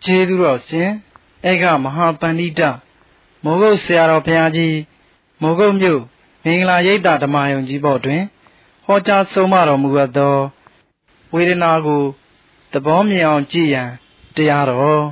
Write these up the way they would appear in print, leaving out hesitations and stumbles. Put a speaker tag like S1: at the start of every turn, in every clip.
S1: ကျေးဇူးတော်ရှင်ဧကမဟာပန္တိတမိုးကုတ်ဆရာတော်ဘုရားကြီးမိုးကုတ်မြို့မင်္ဂလာရိပ်သာဓမ္မယုံကြီးဘော်တွင်ဟောကြားဆုံးမတော်မူအပ်သောဝေဒနာကိုသဘောမြင်အောင်ကြည်ရန်တရားတော်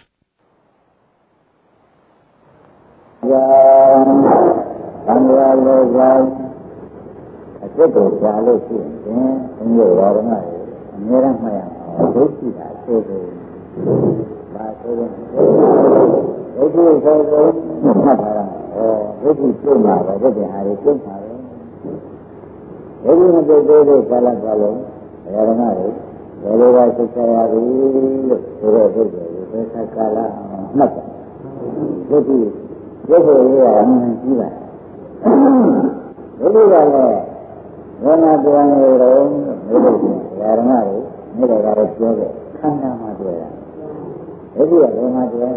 S2: သံဃာလောကအစ်ကိုကြားလို့ရှိရင်ဘုရားရောဓမအများရမှတ်ရအောင်ဒုက္ခိတာဆိုဆိုဘာဆိုရင်ဒုက္ခိဆိုဆိုမှတ်တာဒုက္ခိပြုမှာပဲဒီဟာတွေပြုမှာပဲဒုက္ခိမပြုသေးတဲ့ကာလပတ်လုံးရောဓမတွေဘယ်လိုပါသိချရပြီလို့ဆိုတဲ့ဒုက္ခိကိုသေသကာလမှတ်တယ်ဒုက္ခိရုပ်ကိုရရအမှန်ကြီးပါဒုက္ခိကလည်းဝိညာဉ်ပြန်နေတော့မိဘတွေဓမ္မတွေမိဘကတော့ပြောတယ်ခန္ဓာမှာတွေ့တာဒုက္ခိကဘယ်မှာတွေ့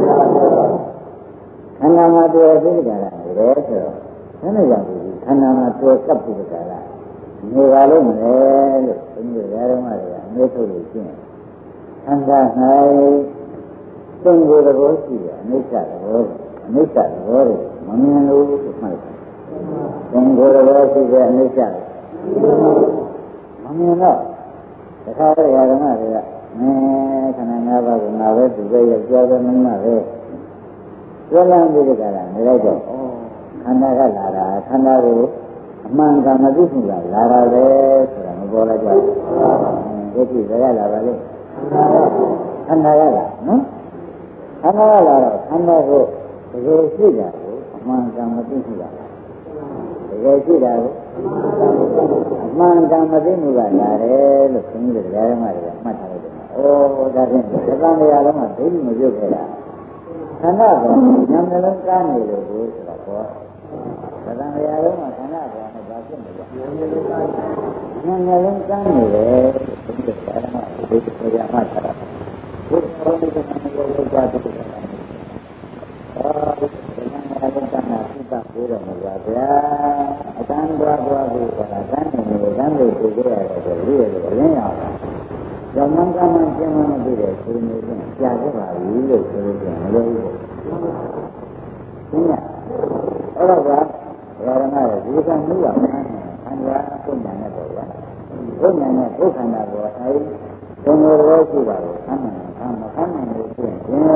S2: ခန္ဓာမှာတွေ့သိကြတာလေဆိုတော့ဘယ်နဲ့ကြောင့်ဒီခန္ဓာမှာတွေ့ကပ်ပြီးကြတာနေပါလို့မလဲလို့ဘုရားဓမ္မတွေကအမေးထုတ်လို့ရှင်းခန္ဓာ၌သင်္ကိုယ်တော်ရှိတယ်အနိစ္စတော်အနိစ္စတော်မမြင်လို့မှတ်တယ်သင်္ကိုယ်တော်ရှိတဲ့အနိစ္စမမြင်တော့တခါတည်းဓမ္မတွေကခန္ဓာ၅ပါးကိုငါပဲသူပဲရောက်ကြောပဲမင်းမပဲပြောလမ်းပြီးကြတာနေလိုက်တော့ခန္ဓာကလာတာခန္ဓာကိုအမှန်ကမသိဘူးလားလာတာပဲဆိုတာမပေါ်လိုက်ကြဘူးဒီကြည့်ရလာပါလေခန္ဓာကလာနော်ခန္ဓာကလာတော့ခန္ဓာကိုတကယ်ရှိတာကိုအမှန်ကမသိဘူးလားတကယ်ရှိတာကိုအမှန်ကမသိဘူးကလာတယ်လို့ခင်ဗျားတို့ဓမ္မတွေကမှတ်ထားလိုက်တယ်။အိုးဒါဖြင့်သံဃာတရားလုံးကဒိဋ္ဌိမပြုတ်ခဲ့တာခန္ဓာကဉာဏ်နှလုံးကားနေလို့ဆိုတော့ဘောသံဃာတရားလုံးကခန္ဓာကနဲ့ဘာဖြစ်နေလဲဉာဏ်နှလုံးကားနေတယ်ဒီဓမ္မတွေဒီတရားမှတ်ထားတာဘုရားဘုရားကလည်းကြားတယ်အာဒီဉာဏ်နှလုံးကားနာသိတာပြောတော်မူပါဗျာအတန်းသွားပြီးဆိုတာကန်းနေတယ်ကန်းလို့ပြောရတယ်ဆိုလို့ရတယ်အရင်ရောက်တာဇမန်ကမှကျင်းမှမသိတဲ့ရှင်နေချင်းကြာခဲ့ပါပြီလို့ဆိုလို့ပြန်မလို့ဘူး။ရှင်းရ။အဲ့တော့ကဘာရမရဲ့ဒီကမှုရမှာခန္ဓာပုံညာနဲ့ပေါ့ဗျာ။ပုံညာနဲ့ဒုက္ခန္တာကိုအဲဒီဘုံတော်ရှိတာကိုဆမ်းမှန်မဆမ်းမှန်လို့ရှိရင်အတန်း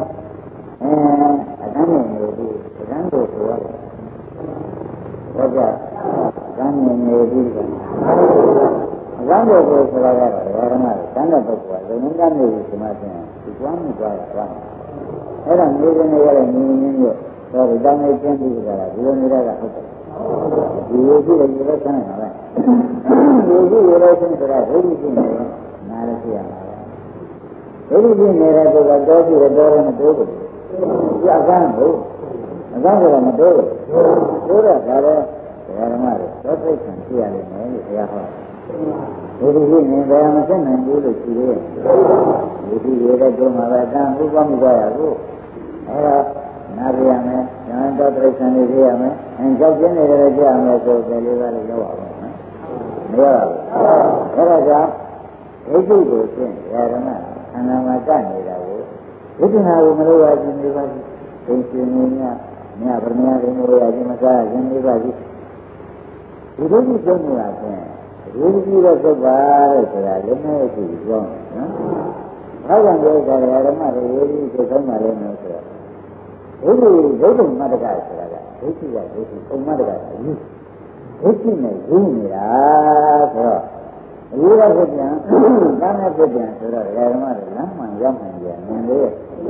S2: နဲ့နေပြီးအတန်းကိုဆိုရတယ်။ဟုတ်ကြ။ကံနေနေပြီးအကံကိုဆိုတာကတော့ဓမ္မတွေတန်တဲ့ပုဂ္ဂိုလ်ကလုံလုံကနေဒီမှာပြန်ဒီကွမ်းမှုသွားတာအဲ့ဒါမျိုးကနေရတဲ့မြင်းမြင်းတို့တော့ဒီတောင်းနေကျင်းပြီးကြတာဒီလိုနေတာကဟုတ်တယ်ဒီလိုကြည့်လို့ဒီလိုဆန်းနေတာပဲဒီလိုကြည့်လို့ဆန်းဆိုတာဒိဋ္ဌိရှိနေတယ်နားလည်းသိရမှာပဲဒိဋ္ဌိရှိနေတဲ့ပုဂ္ဂိုလ်တော့ရှိတယ်တော့မတိုးဘူးဒီအကံကိုအကံကတော့မတိုးဘူးတိုးတော့ဒါလည်းဓမ္မတွေတော့သိခံကြည့်ရလိမ့်မယ်လို့ဘုရားဟောဒီလိုရှိနေတယ်မသိနိုင်ဘူးလို့ရှိသေးတယ်ဒီလိုရတဲ့တုန်းမှာပဲအတန်ဥပမှုကြရဘူးအဲဒါနားပြရမယ်ဉာဏ်တော်ပြိဿံလေးပြရမယ်ကြောက်ကျင်းနေတယ်ကြရမယ်ဆိုတယ်လေးပါးလေးရောက်အောင်နော်မရဘူးအဲဒါကြောင့်ဒိဋ္ဌိကိုရှင်းဓမ္မခန္ဓာမှာတတ်နေတာကိုဝိပဿနာကိုမလို့ရခြင်းလေးပါးသိရှင်နေမြမြဗရမယရင်လို့ရခြင်းမစားခြင်းလေးပါးဒီဒိဋ္ဌိကျုံးနေတာဖြင့်ဒီလိုတော့သုတ်ပါတဲ့ဆိုတာလည်းမဲ့ရှိပြောင်းနော်။ဘာကြောင့်လဲဆိုတော့ဓမ္မတွေရေးပြီးသုံးပါလိမ့်မယ်ဆိုတော့ဒိဋ္ဌိမတ္တကဆိုတာကဒိဋ္ဌိကဒိဋ္ဌိပုံမတ္တကအယူဒိဋ္ဌိနဲ့ယူနေတာဆိုတော့အယူရဖြစ်ပြန်ကာမဖြစ်ပြန်ဆိုတော့ဓမ္မတွေလမ်းမှန်ရောက်နိုင်ပြန်မြင်လေ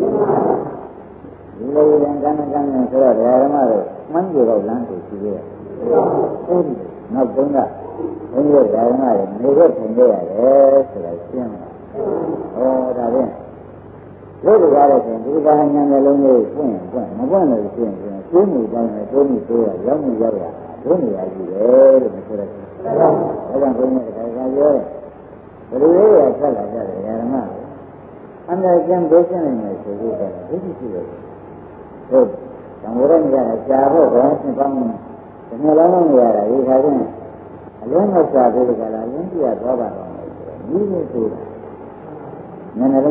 S2: ဒီလိုရင်ကာမကံနဲ့ဆိုတော့ဓမ္မတွေမှန်းကြတော့လမ်းကိုရှိသေးတယ်။အဲဒီနောက်တုန်းကဘုရားဓမ္မတွေနေရထင်ကြရတယ်ဆိုတာရှင်းတယ်။ဟောဒါဖြင့်လို့ကြရတဲ့ဖြင့်ဒီကဟဉာဏ်နှလုံးလေးပွင့်မပွင့်လို့ရှင်းရင်ရှင်းနေတိုင်းနဲ့တိုးနေတိုးရရောက်နေရောက်ရဒုနေရာကြီးတယ်လို့ဆိုရတယ်။ဒါကြောင့်ဘုရားပြောတယ်ဘယ်လိုလဲဆက်လာကြတယ်ဓမ္မတွေအမှန်ကျန်ဒုရှင်းနေမယ်ဆိုလို့တော့ဒုရှိတယ်။ဟုတ်။ဒါမို့လည်းကြာတော့ဘာရှင်းကောင်းတယ်။ဒီလိုလုံးနေရတာဒီခါချင်းအလုံးမစားသေးကြလားရင်းပြသွားပါတော့မယ်ဆိုတော့ကြီးနေသေးတာနည်းနည်းလုံးပါတယ်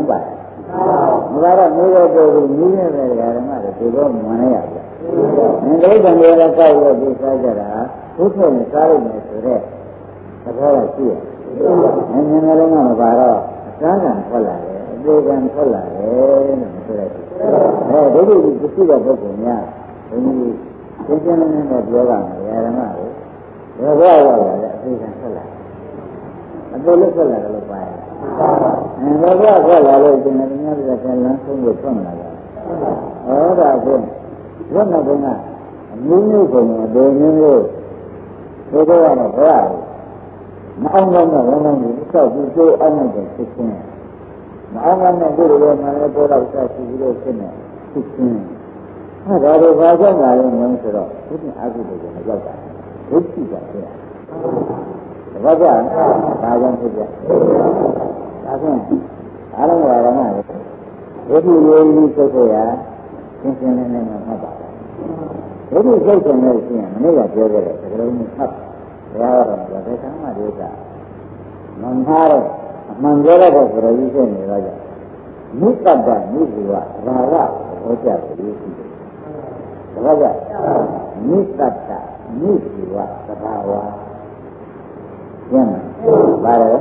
S2: မပါတော့မျိုးရတော့ဘူးမျိုးနေတဲ့ဓမ္မတွေဒီတော့မနေရဘူး။ဒီလိုကံတွေလည်းကောက်ရပြီးစားကြတာဘုထုံနဲ့စားလိုက်မယ်ဆိုတော့သဘောကရှိရတယ်။ငယ်ငယ်လုံးကမပါတော့အစားကံထွက်လာတယ်အသေးကံထွက်လာတယ်လို့ဆိုလိုက်တယ်။ဒိဋ္ဌိကြီးရှိတဲ့ပုဂ္ဂိုလ်များဘုန်းကြီးရှင်းရှင်းလင်းလင်းနဲ့ပြောပါမယ်ဓမ္မကိုဘယ်ဘဝရောက်လာလဲအသေးကံထွက်လာအသေးလေးထွက်လာတယ်လို့ပါရဘယ်ဘဝထွက်လာလို့ဒီနေ့ညပြတဲ့ဆယ်လမ်းဆုံးကိုထွက်လာတယ်ဟောဒါဖြင့်ဘုရားကအမျိုးမျိုးကိုအသေးမျိုးမျိုးဒီတော့ကတော့ဘုရားမအောင်တော့တဲ့ဝန်ဆောင်ကြီးဆောက်ပြီးကျိုးအောင်တဲ့ဖြစ်ချင်းမအောင်တဲ့ဒီလိုမှလည်းပေါ်တော့ဆက်ပြီးလို့ဖြစ်နေဖြစ်ချင်းအဲဒါတွေဘာကြောင့်လာလဲမင်းဆိုတော့ဒီနေ့အကုသိုလ်ကိုမရောက်တာဒုက္ခိတာဖြစ်တာဘာကြောင့်ဘာကြောင့်ဖြစ်ကြဒါဖြင့်အားလုံးကဓမ္မတွေဒုက္ခိရေးပြီးစိတ်ဆိုရရှင်းရှင်းလင်းလင်းနဲ့မှတ်ပါဒုက္ခိစိတ်ဆိုနေလို့ရှိရင်မနေ့ကပြောခဲ့တဲ့သကလုံးနဲ့မှတ်ဘုရားတော်ကဘယ်ကမှဒုက္ခမမှားတော့အမှန်ပြောရတဲ့ဆိုရကြီးဖြစ်နေတော့ကြောင့်မိတ္တတမိဇီဝဘာဝဟောကြားပြီးရှိတယ်။ဒါကြောင့်မိတ္တတမိဇီဝသဘာဝကျမ်းပါလေ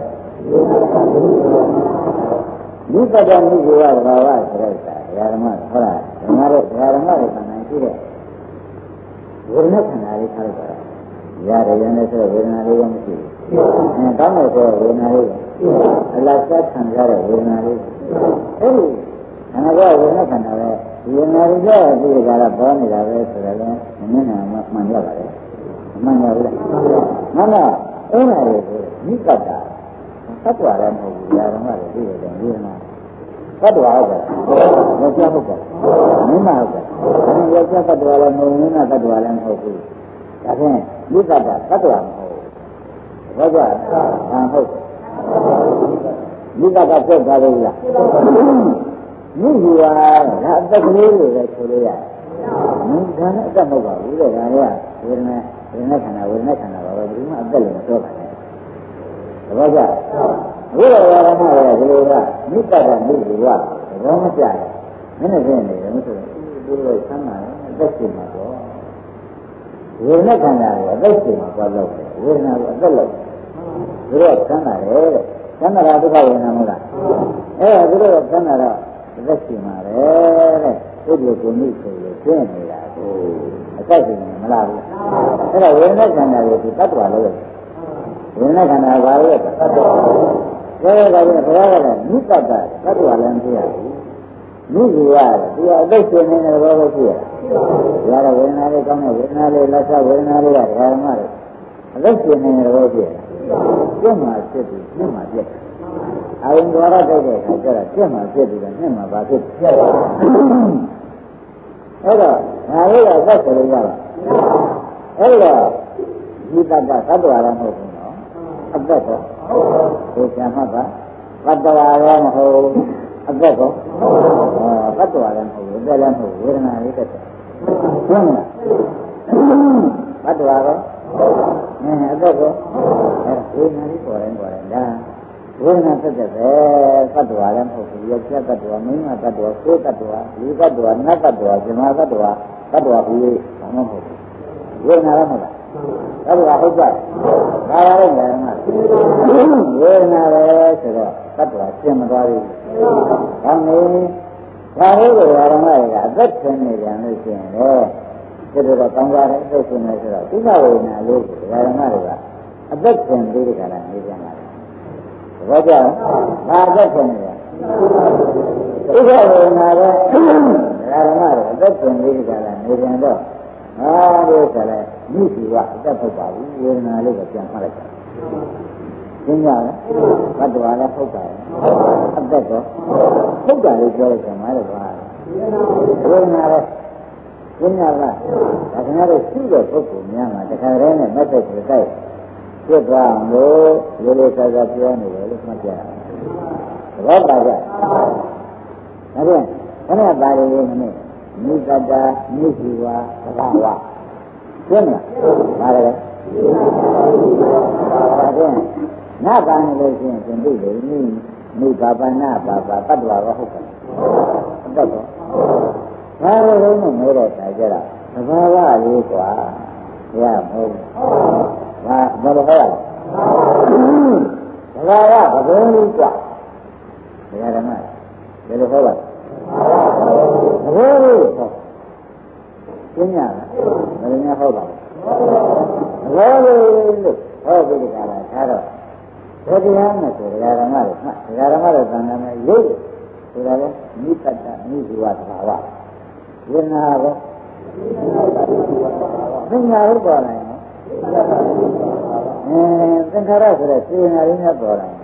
S2: မိတ္တတမိဇီဝသဘာဝဆိုတဲ့ဓမ္မဟုတ်လားဓမ္မတွေခန္ဓာရှိတဲ့ဝိညာဉ်ခန္ဓာလေးထားလိုက်ပါရတယ်ရနေဆိုဝေဒနာလေးရောမရှိဘူး။တောင်းလို့ဆိုဝေဒနာလေးအလတ်ဆက်ခံရတဲ့ဝေဒနာလေးအဲဒီခန္ဓာကဝေဒနာခန္ဓာပဲဒီဝေဒနာလေးကြောင့်ဒီကလာပေါ်နေတာပဲဆိုတော့လည်းနည်းနည်းမှန်ရပါတယ်။မှန်ရဘူးလား။မှန်တော့အဲ့ဒါတွေကိုမိကတ္တာသတ္တဝါလည်းမဟုတ်ဘူး။ဓမ္မတွေသိတယ်ဝေဒနာသတ္တဝါဟုတ်ကဲ့။မပြောဟုတ်ကဲ့။မင်းမဟုတ်ကဲ့။ဒါနဲ့ယောက်ျားသတ္တဝါလည်းမဟုတ်ဘူး။မင်းသတ္တဝါလည်းမဟုတ်ဘူး။ဒါဖြင့်မိကတ္တာသတ္တဝါမဟုတ်ဘူး။ဘာကြောင့်ဟုတ်မိကတ္တာပြတ်သွားလို့လားမိယူပါဒါအသက်ကလေးတွေပဲဆိုလို့ရတယ်မိဒါနဲ့အသက်မဟုတ်ပါဘူးတဲ့ဒါကဝေဒနာခန္ဓာပါပဲဒီမှာအသက်လည်းမတော့ပါနဲ့ဘာကြောင့်ဘုရားဝါဒမှာလည်းဒီလိုကမိကတ္တာမိယူပါဘောမကြတယ်နည်းနည်းပြနေတယ်မဆိုဘူးဒီလိုဆမ်းလာတယ်အသက်ရှင်မှာတော့ဝေဒနာခန္ဓာကိုအသက်ရှင်မှာသွားလို့ဝေဒနာကိုအသက်လို့ဒီလိုဆမ်းလာတယ်တဲ့ဆမ်းလာတာဒုက္ခဝေဒနာမဟုတ်လားဒီလိုဆမ်းလာတော့အသက်ရှင်မှာပဲတဲ့ဒီလိုကိုမိဆိုလို့ကျင်းနေတာကိုအသက်ရှင်နေမလားဘူးအဲ့တော့ဝေဒနာခန္ဓာကိုဒီတ attva လို့ဝေဒနာခန္ဓာဘာလို့လဲတ attva ဒါကလည်းဘုရားကလည်းမိတ္တတ attva လည်းမသိရဘူးမိစီရတယ်ဒီအသက်ရှင်နေတဲ့ဘောပဲရှိရတယ်ဒါကဝေဒနာလေးကောင်းတဲ့ဝေဒနာလေးလက်ချဝေဒနာလေးကဓမ္မတွေအသက်ရှင်နေတဲ့ဘောရှိရတယ်ကျင့်မှဖြစ်ပြီးကျင့်မှပြည့်အာယုံတော်ရတိုက်တဲ့အခါကျတော့ကျင့်မှဖြစ်ပြီးတော့နှစ်မှဘာဖြစ်ပြည့်အဲ့တော့ဒါလေးကအသက်ဆိုလို့ရပါအဲ့တော့ဒီတတ္တသတ္တဝါလည်းမဟုတ်ဘူးနော်အသက်ကောဒီကံမှတ်ပါသတ္တဝါလည်းမဟုတ်အသက်ကောသတ္တဝါလည်းမဟုတ်ဘူးအသက်လည်းမဟုတ်ဝေဒနာလေးတက်တယ်ဟုတ်မလားသတ္တဝါကောအသက်ကောဝေဒနာလေးပေါ်တယ်ဒါဝေဒနာသက်သက်ပဲသတ္တဝါလည်းမဟုတ်ဘူးယောက်ျားသတ္တဝါမိန်းမသတ္တဝါကိုယ်သတ္တဝါလူသတ္တဝါနတ်သတ္တဝါဇမသတ္တဝါဘူးဘာမှမဟုတ်ဘူးဝေဒနာလည်းမဟုတ်လားသတ္တဝါဟုတ်ကြတယ်ဒါရတဲ့ဉာဏ်မှာဝေဒနာပဲဆိုတော့သတ္တဝါရှင်းမသွားဘူးဒါနဲ့ဒါလေးကိုဓမ္မတွေကအသက်ရှင်နေကြလို့ရှိရင်လေဒီလိုတော့ကောင်းကြတယ်အသက်ရှင်နေဆိုတော့ဒုက္ခဝေဒနာလေးကိုဓမ္မတွေကအသက်ရှင်ပြီးဒီကလာနေကြတာဘာကြောင့်ဘာသက်ရှင်နေလဲဒုက္ခဝေဒနာပဲဓမ္မတွေအသက်ရှင်ပြီးဒီကလာနေကြတော့လို့ဆိုလဲမိစီကအသက်ထုတ်ပါဘူးဝေဒနာလေးကိုပြန်မှတ်လိုက်တာရှင်းကြလားဘတ်တော်လည်းထုတ်ပါတယ်အသက်တော့ထုတ်တာလေးပြောလိုက်တယ်မှားလို့ပါဝေဒနာလည်းရှင်းကြလားဒါခင်ဗျားတို့ရှိတဲ့ပုဂ္ဂိုလ်များမှာတခါတည်းနဲ့မက်ဆက်ကိုတိုက်ပြစ်သွားလို့လေးလေးစားစားပြောနေတယ်လို့မှတ်ကြရတယ်သဘောပါကြဒါဖြင့်ခဏပါရရေးနည်းမိတ္တမိစီဝါသဘာဝရှင်းမလားဒါလည်းဒါဖြင့်နာပါနေလို့ရှိရင်သင်သိတယ်နိမိဘဘာနာဘာဘာတတ္တဝါကဟုတ်တယ်အတက်တော့ဘာလို့လဲမမဲတဲ့ခါကျတော့သဘာဝလေးกว่าရမဟုတ်ဘာလို့ဟောရလဲသဘာဝဘယ်လိုလေးกว่าဘယ်ရမလဲဘယ်လိုဟောပါသဘောလေးဟောရှင်းရလားဘယ်လိုများဟောပါလဲသဘောလေးလို့ဟောပြီးကြတာဒါတော့ဘယ်တရားနဲ့ဆိုတရားဓမ္မတွေမှတရားဓမ္မတွေသံဃာနဲ့ရုပ်ဆိုတာလေမိတ္တမိဇဝသဘာဝဝိညာဉ်ရောသင်္ခါရပေါ်လာရင်သင်္ခါရဆိုတဲ့စေနာရင်းနဲ့ပေါ်လာရင်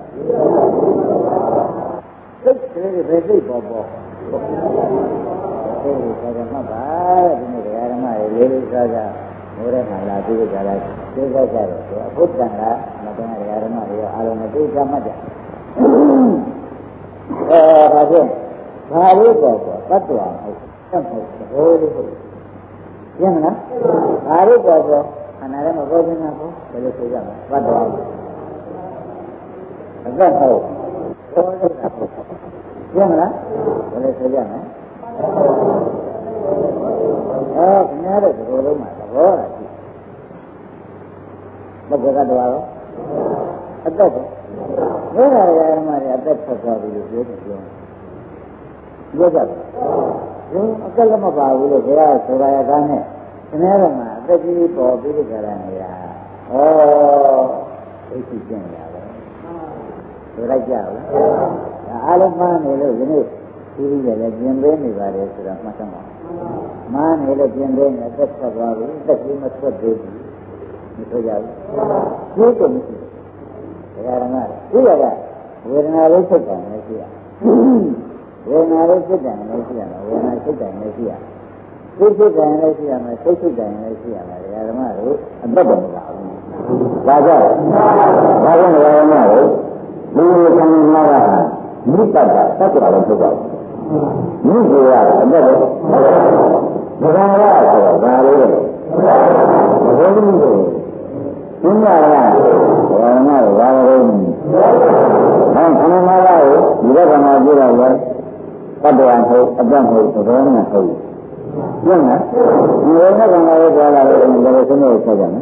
S2: စိတ်ကလေးတွေပဲစိတ်ပေါ်ပေါ်စိတ်ကိုကြမှာပါဒီနေ့တရားဓမ္မတွေလေးလေးစားစားမိုးထဲမှာလာပြီးကြလားသိကြကြတယ်ဆိုအဘုဒ္ဓံကမတန်းတရားဓမ္မတွေအားလုံးနဲ့သိကြမှတ်တယ်ဒါဖြင့်ဘာလို့ပေါ်ပေါ်တတ္တဝါဟုတ်တတ်ဟုတ်သဘောလေးဟုတ်ရှင်းမလားဘာလို့ပေါ်ပေါ်ခန္ဓာထဲမှာပေါ်နေတာကိုဘယ်လိုဆိုကြမလဲတတ္တဝါအသက်ဟုတ်ပေါ်နေတာဟုတ်ရှင်းမလားဘယ်လိုဆိုကြမလဲခင်ဗျားတို့ဒီလိုလုံးမှာသဘောလားရှိဘယ်ကတည်းကတော့အသက်ပဲဘယ်ဟာရမှာလဲအသက်ထွက်သွားပြီလို့ပြောတယ်ပြောကြတယ်ဒီအသက်လည်းမပါဘူးလို့ဘုရားဆိုတာရကားနဲ့ခင်ဗျားတို့မှာအသက်ကြီးပေါ်ပြီးကြတာနေတာဩဒိဋ္ဌိကျင့်ရပါဆိုလိုက်ကြဘူးဒါအားလုံးမှန်းနေလို့ဒီနေ့ဒီလိုလည်းပြင်ပေးနေပါတယ်ဆိုတော့မှတ်သမှာမားနေလို့ပြင်ပေးနေသက်ထွက်သွားပြီသက်ကြီးမထွက်သေးဘူးမဆိုကြဘူးဒီလိုမရှိဘူးဒါကမှဒီရကဝေဒနာလေးစိတ်တယ်လည်းရှိရဝေဒနာလေးစိတ်တယ်လည်းရှိရမယ်ဝေဒနာစိတ်တယ်လည်းရှိရစိတ်စိတ်တယ်လည်းရှိရမယ်စိတ်စိတ်တယ်လည်းရှိရမယ်ဒါကမှတို့အသက်တော်မလာဘူးဒါကြောင့်ဒါကြောင့်ဓမ္မတို့လူတွေဆံမှာကမိတ္တတတ္တရာလို့ပြောပါတယ်မိကိုရအသက်တော့ဘဂဝါရဆိုတော့ဒါလေးလေဘယ်လိုလဲဒီမှာကဘာမှဘာလို့ဟောခဏမှလာကိုဒီဘက်ကမှပြတော့လေတတ္တဝါဟုတ်အသက်ဟုတ်သဘောနဲ့ဟုတ်ကျင့်လားဒီဘက်ကမှလည်းပြောလာလို့ဒီလိုစနေဆက်ကြမယ်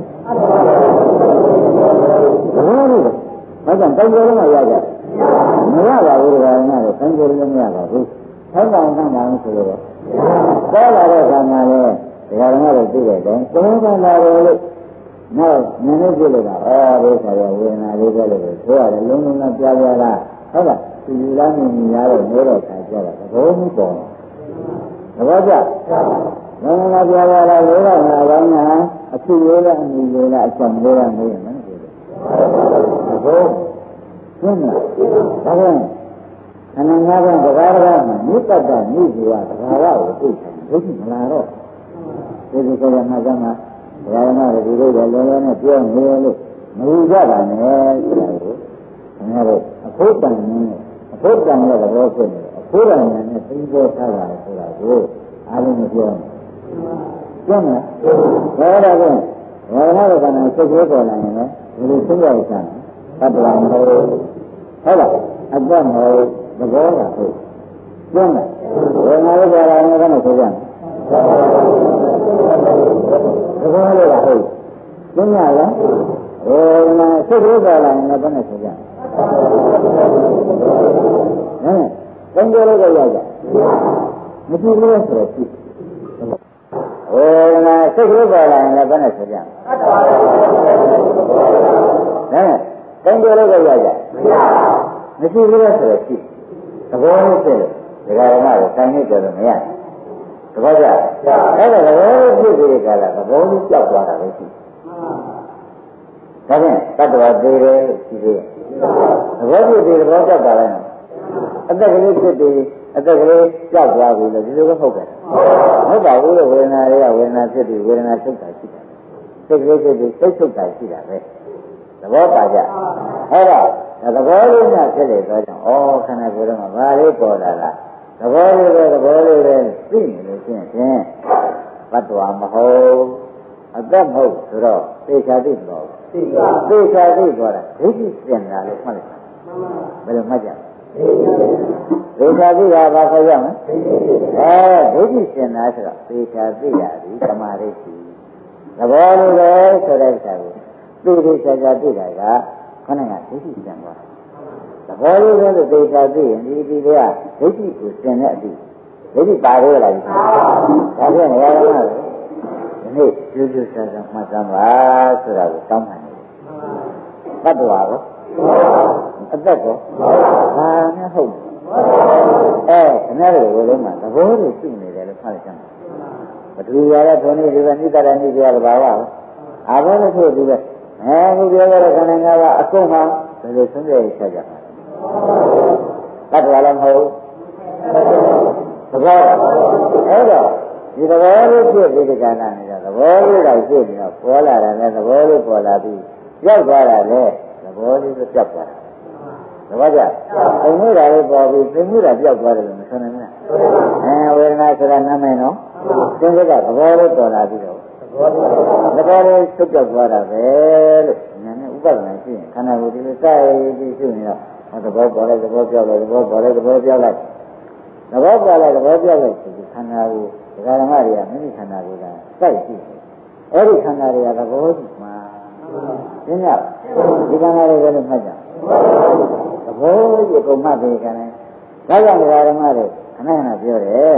S2: ဘယ်လိုလဲဘာကြောင့်တောင်းကြလို့မရကြမရပါဘူးကွာငါတို့တောင်းကြလို့မရပါဘူးထောက်တောင်းတောင်းတောင်းဆိုတော့ပေါ်လာတဲ့ခါမှာလေဒီကောင်ကတော့သိတယ်ကောသုံးခါလာတယ်လို့နောက်နည်းနည်းပြလို့ကဒီခါရဝေဒနာလေးပဲလို့ဆိုရတယ်လုံးလုံးနဲ့ပြပြလားဟုတ်လားဒီလူလားမြင်ရတော့မျိုးတော့ခါကြတာသဘောမှုပေါ်သဘောကျလုံးလုံးနဲ့ပြပြလားဝေဒနာကောင်းတာအဖြစ်ရိုးလားအမြင်ရိုးလားအဆောင်ရိုးလားမေးရင်မဟုတ်ဘူးသဘောရှင်းလားဒါကြောင့်ခန္ဓာ၅ပါးတရားမှာမိတ္တတမိဇဝသဘာဝကိုသိတယ်ဒိဋ္ဌိမလာတော့ဒီလိုဆိုရမှာကမှဘုရားနာတွေဒီလိုလည်းလည်းနဲ့ပြောနေလို့မယူကြပါနဲ့ဆိုတာကိုခင်ဗျားတို့အဖို့တန်နဲ့အဖို့တန်ရဲ့သဘောဖြစ်နေတယ်အဖို့တန်နဲ့သိပြောထားတာဆိုတာကိုအားလုံးမပြောနဲ့ကျင့်မယ်ဒါတော့ဘုရားနာကလည်းစိတ်ကြီးပေါ်လာရင်လည်းဒီလိုသိရရတာတတ္တဝါမဟုတ်ဟုတ်လားအတ္တမဟုတ်သဘောကဟုတ်ကျင့်မယ်ဝေငါလေးပြောလာရင်လည်းဆိုကြမယ်သဘောလေးကဟုတ်ကျင့်ရလားဝေငါစိတ်ကြီးပေါ်လာရင်လည်းဘယ်နဲ့ဆိုကြဟမ်ဘယ်လိုလဲရကြမကြည့်လို့ဆိုတော့ကြည့်ဝေငါစိတ်ကြီးပေါ်လာရင်လည်းဘယ်နဲ့ဆိုကြဟမ်ဘယ်လိုလဲရကြမကြည့်လို့ဆိုတော့ကြည့်သဘောလေးဖြစ်တယ်ဒါကမှလည်းဆိုင်နေကြလို့မရဘူးသဘောကျအဲ့ဒါသဘောဖြစ်ပြီးကြလားသဘောလေးကြောက်သွားတာပဲရှိဒါဖြင့်တတ္တဝါသေးတယ်ရှိသေးတယ်သဘောဖြစ်ပြီးသဘောကြောက်တာလည်းအသက်ကလေးဖြစ်ပြီးအသက်ကလေးကြောက်သွားပြီလို့ဒီလိုပဲဟုတ်တယ်ဟုတ်ပါဘူးလို့ဝေဒနာတွေကဝေဒနာဖြစ်ပြီးဝေဒနာထုတ်တာရှိတယ်စိတ်ကလေးဖြစ်ပြီးစိတ်ထုတ်တာရှိတာပဲသဘောပါကြအဲ့တော့သဘောလေးနဲ့ဖြစ်လေတော့ကြောင့်ဩခန္ဓာကိုယ်ထဲမှာဘာလေးပေါ်လာလားသဘောလေးပဲသဘောလေးပဲသိနေလို့ရှိရင်ဘတ်တော်မဟုတ်အသက်မဟုတ်ဆိုတော့သေချာသိတော့သေချာသိတော့တာဒိဋ္ဌိစင်တာလို့မှတ်လိုက်ဘယ်လိုမှတ်ကြသေချာသိတာဘာခေါ်ရမလဲဒိဋ္ဌိရှင်တာဆိုတော့သေချာသိတာဒီသမာဓိရှိသဘောလိုပဲဆိုတဲ့အခါကိုသေချာသိတာကခဏကဒိဋ္ဌိရှင်သွားသဘောလိုပဲသေချာသိရင်ဒီကဒိဋ္ဌိကိုရှင်တဲ့အတိဒိဋ္ဌိပါရလာပြီဒါဖြင့်နေရာမှာဒီနေ့ကျူးကျူးဆန်းဆန်းမှတ်သားပါဆိုတာကိုတောင်းပန်တယ်တတ္တဝါကိုအသက်ကိုဘာနဲ့ဟုတ်ခဏလေးကိုလုံးမှာသဘောတွေရှိနေတယ်လို့ဖတ်လိုက်ကြမှာဘဒူရတဲ့ထုံးနေဒီပဲနိတရဏိပြရဘာဝအာဘောလို့ဆိုဒီပဲဒီပြောရတဲ့ခန္ဓာ၅ပါးအကုန်မှာဘယ်လိုဆုံးဖြတ်ရချက်ကြမှာတတ္တဝါလည်းမဟုတ်သဘောအဲ့တော့ဒီသဘောလေးဖြစ်ပြီးဒီကဏ္ဍနေတာသဘောလေးတော့ဖြစ်ပြီးတော့ပေါ်လာတယ်နဲ့သဘောလေးပေါ်လာပြီးရောက်သွားတာလေသဘောလေးก็ပြောက်သွားတာသဘောကျအမှုတာလေးပေါ်ပြီးသိမှုတာပြောက်သွားတယ်လို့မဆိုနိုင်ဘူးဝေဒနာဆိုတာနားမယ်နော်သင်္ကေတသဘောလေးပေါ်လာပြီးတော့သဘောလေးxuấtပြောက်သွားတာပဲလို့ဉာဏ်နဲ့ဥပဒနာရှိရင်ခန္ဓာကိုယ်ဒီလိုစိုက်ပြီးရှိနေတော့သဘောပေါ်လိုက်သဘောပြောက်လိုက်သဘောပေါ်လိုက်သဘောပြောက်လိုက်သဘောပေါ်လိုက်သဘောပြောက်လိုက်ဒီခန္ဓာကိုဒကာဓမ္မတွေကမိမိခန္ဓာကိုယ်ကစိုက်ကြည့်အဲ့ဒီခန္ဓာတွေကသဘောကြည့်မှာသိညဒီခန္ဓာတွေကလည်းမှတ်ကြသဘောကြည့်ကုန်မှတ်ပြီးခန္ဓာဒါကြောင့်ဒကာဓမ္မတွေခဏခဏပြောတယ်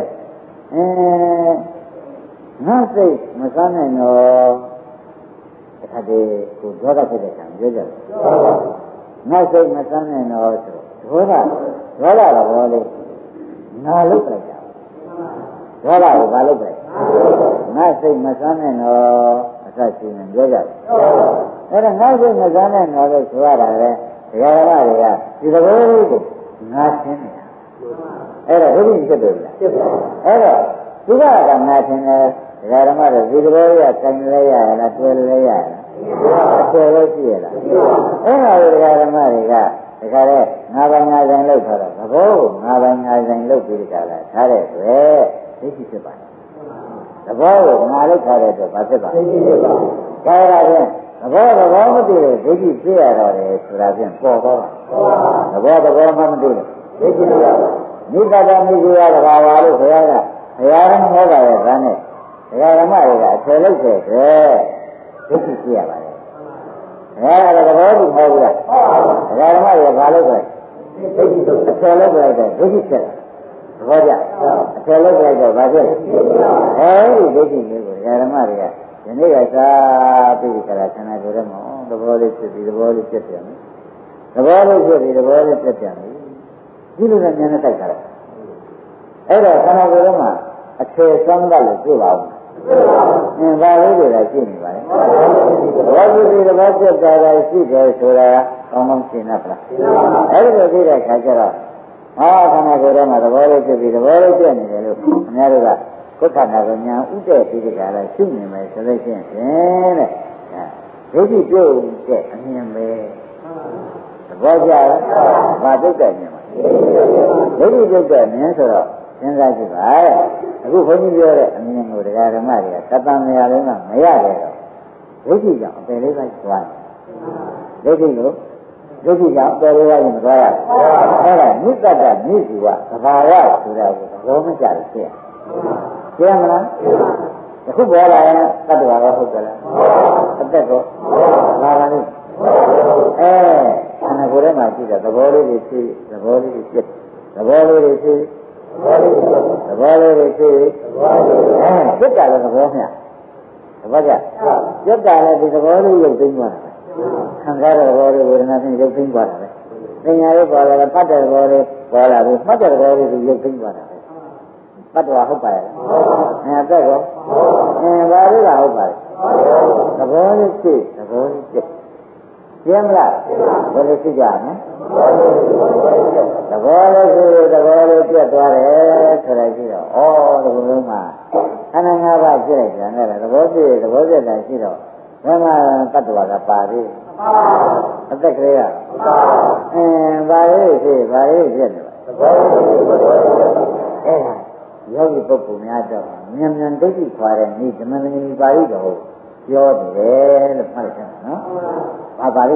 S2: ငါစိတ်မစမ်းနိုင်တော့တစ်ခါတည်းကိုဒေါသဖြစ်တဲ့ခံပြောကြတယ်ငါစိတ်မစမ်းနိုင်တော့ဆိုဒေါသသဘောလေးငါလုတ်လိုက်တာဒေါသကိုဘာလုတ်လိုက်ငါစိတ်မစမ်းနိုင်တော့အစရှိနေပြောကြတယ်အဲ့ဒါငါစိတ်မစမ်းနိုင်တော့လို့ဆိုရတာလေဒကာဓမ္မတွေကဒီသဘောလေးကိုငါရှင်းနေတာအဲ့ဒါဒုတိယဖြစ်တယ်လားဖြစ်ပါအဲ့တော့သူကငါရှင်းတယ်ဒကာဓမ္မတွေဒီသဘောလေးကဆိုင်လဲရလားတွေ့လဲရလားတွေ့လို့ရှိရလားအဲ့ဒါကိုဒကာဓမ္မတွေကဒကာတဲ့ငါးပိုင်းငါးဆိုင်လောက်ထားတော့သဘောကိုငါးပိုင်းငါးဆိုင်လောက်ပြီးကြလားထားတဲ့အတွက်သိရှိဖြစ်ပါတယ်သဘောကိုငါလောက်ထားတဲ့အတွက်ဘာဖြစ်ပါလဲသိရှိဖြစ်ပါဒါရတဲ့သဘောမသိတဲ့ဒိဋ္ဌိဖြစ်ရတော့တယ်ဆိုတာဖြင့်ပေါ်တော့သဘောမှမသိတဲ့ဒိဋ္ဌိဖြစ်ရနိဗ္ဗာန်မြည်ရတာပါလို့ဘုရားကဘုရားကဟောတာရဲ့ဗန်းနဲ့ဒကာဓမ္မတွေကအထယ်လိုက်တဲ့အတွက်ဒိဋ္ဌိဖြစ်ရပါတယ်အဲ့ဒါသဘောတူမဟုတ်ဘူးလားဒကာဓမ္မတွေကဘာလို့လဲဒိဋ္ဌိတို့အထယ်လိုက်တဲ့ဒိဋ္ဌိဖြစ်တာသဘောကျအထယ်လိုက်တော့ဘာဖြစ်လဲအဲဒီဒိဋ္ဌိမျိုးကိုဒကာဓမ္မတွေကဒီနေ့ကစားပြီးကြတာခန္ဓာကိုယ်ထဲမှာသဘောလေးဖြစ်ပြီးသဘောလေးဖြစ်ပြန်တယ်သဘောလေးဖြစ်ပြီးသဘောလေးဖြစ်ပြန်တယ်ဒီလိုနဲ့ဉာဏ်နဲ့တိုက်တာအဲ့တော့ခန္ဓာကိုယ်ထဲမှာအခြေစမ်းတယ်လို့ပြောပါဦးဒါလေးတွေလည်းရှိနေပါလေဘောဓိတိသဘောကျတာလည်းရှိတယ်ဆိုတာကောင်းကောင်းရှင်းတတ်ပါလားအဲ့ဒီလိုသိတဲ့အခါကျတော့ခန္ဓာကိုယ်ထဲမှာသဘောလေးဖြစ်ပြီးသဘောလေးပြနေတယ်လို့ခင်ဗျားတို့ကကိုယ်ခန္ဓာကိုညာဥတ္တပြီးကြတာလည်းရှိနေမယ်ဆိုလို့ရှိရင်ဖြင့်တဲ့ဒိဋ္ဌိပြုတ်တဲ့အမြင်ပဲသဘောကျလားဘာပြုတ်တဲ့မြင်ပါဒိဋ္ဌိပြုတ်တဲ့အမြင်ဆိုတော့စဉ်းစားကြည့်ပါအခုဘုန်းကြီးပြောတဲ့အမြင်ကိုတရားဓမ္မတွေကသတ္တမရလုံးကမရတယ်တော့ဒိဋ္ဌိကြောင့်အပယ်လေးပါးသွားတယ်ဒိဋ္ဌိကိုဒိဋ္ဌိကြောင့်အပယ်လေးပါးမသွားရဘူးအဲ့ဒါမြစ်တတ်တာမြစ်စီကသဘာဝဆိုတာကိုသဘောမကျလို့ဖြစ်ကျင်းမလားအခုပေါ်လာရင်တတ္တဝါကဟုတ်ကြလားအသက်ကိုလာပါလိမ့်ခန္ဓာကိုယ်ထဲမှာရှိတဲ့သဘောလေးတွေဖြစ်သဘောလေးတွေဖြစ်သဘောလေးတွေဖြစ်သဘောလေးတွေဖြစ်သဘောလေးတွေဖြစ်ဖြစ်တာလည်းသဘောမျှသဘောကျပြတ်တာလည်းဒီသဘောလေးရုပ်သိမ်းသွားတာပဲခံစားတဲ့သဘောလေးဝေဒနာဖြင့်ရုပ်သိမ်းသွားတာပဲပညာရေးပေါ်လာတယ်ပတ်တဲ့သဘောလေးပေါ်လာပြီးမှတ်တဲ့သဘောလေးကိုရုပ်သိမ်းသွားတာပဲတတ္တဝါဟုတ်ပါရဲ့အသက်ရောဘာလို့လဲဟုတ်ပါရဲ့သဘောလေးဖြစ်သဘောလေးဖြစ်ကျင်းမလားဘယ်လိုဖြစ်ကြမလဲသဘောလေးဖြစ်သဘောလေးပြတ်သွားတယ်ဆိုလိုက်ပြီးတော့ဒီလိုလုံးမှာခန္ဓာ၅ပါးဖြစ်လိုက်ကြတယ်သဘောဖြစ်သဘောပြတ်တာရှိတော့ဘယ်မှာတတ္တဝါကပါသေးအသက်ကလေးကဘာလေးဖြစ်ဘာလေးဖြစ်နေသဘောအဲ့ဒါယောဂီပုဂ္ဂိုလ်များတော့မြန်မြန်ဒိဋ္ဌိခွာတဲ့ဤဓမ္မဂဏီပါဠိတော်ပြောနေတယ်လို့မှတ်လိုက်ကြနော်။ဘာပါဠိပါလဲ။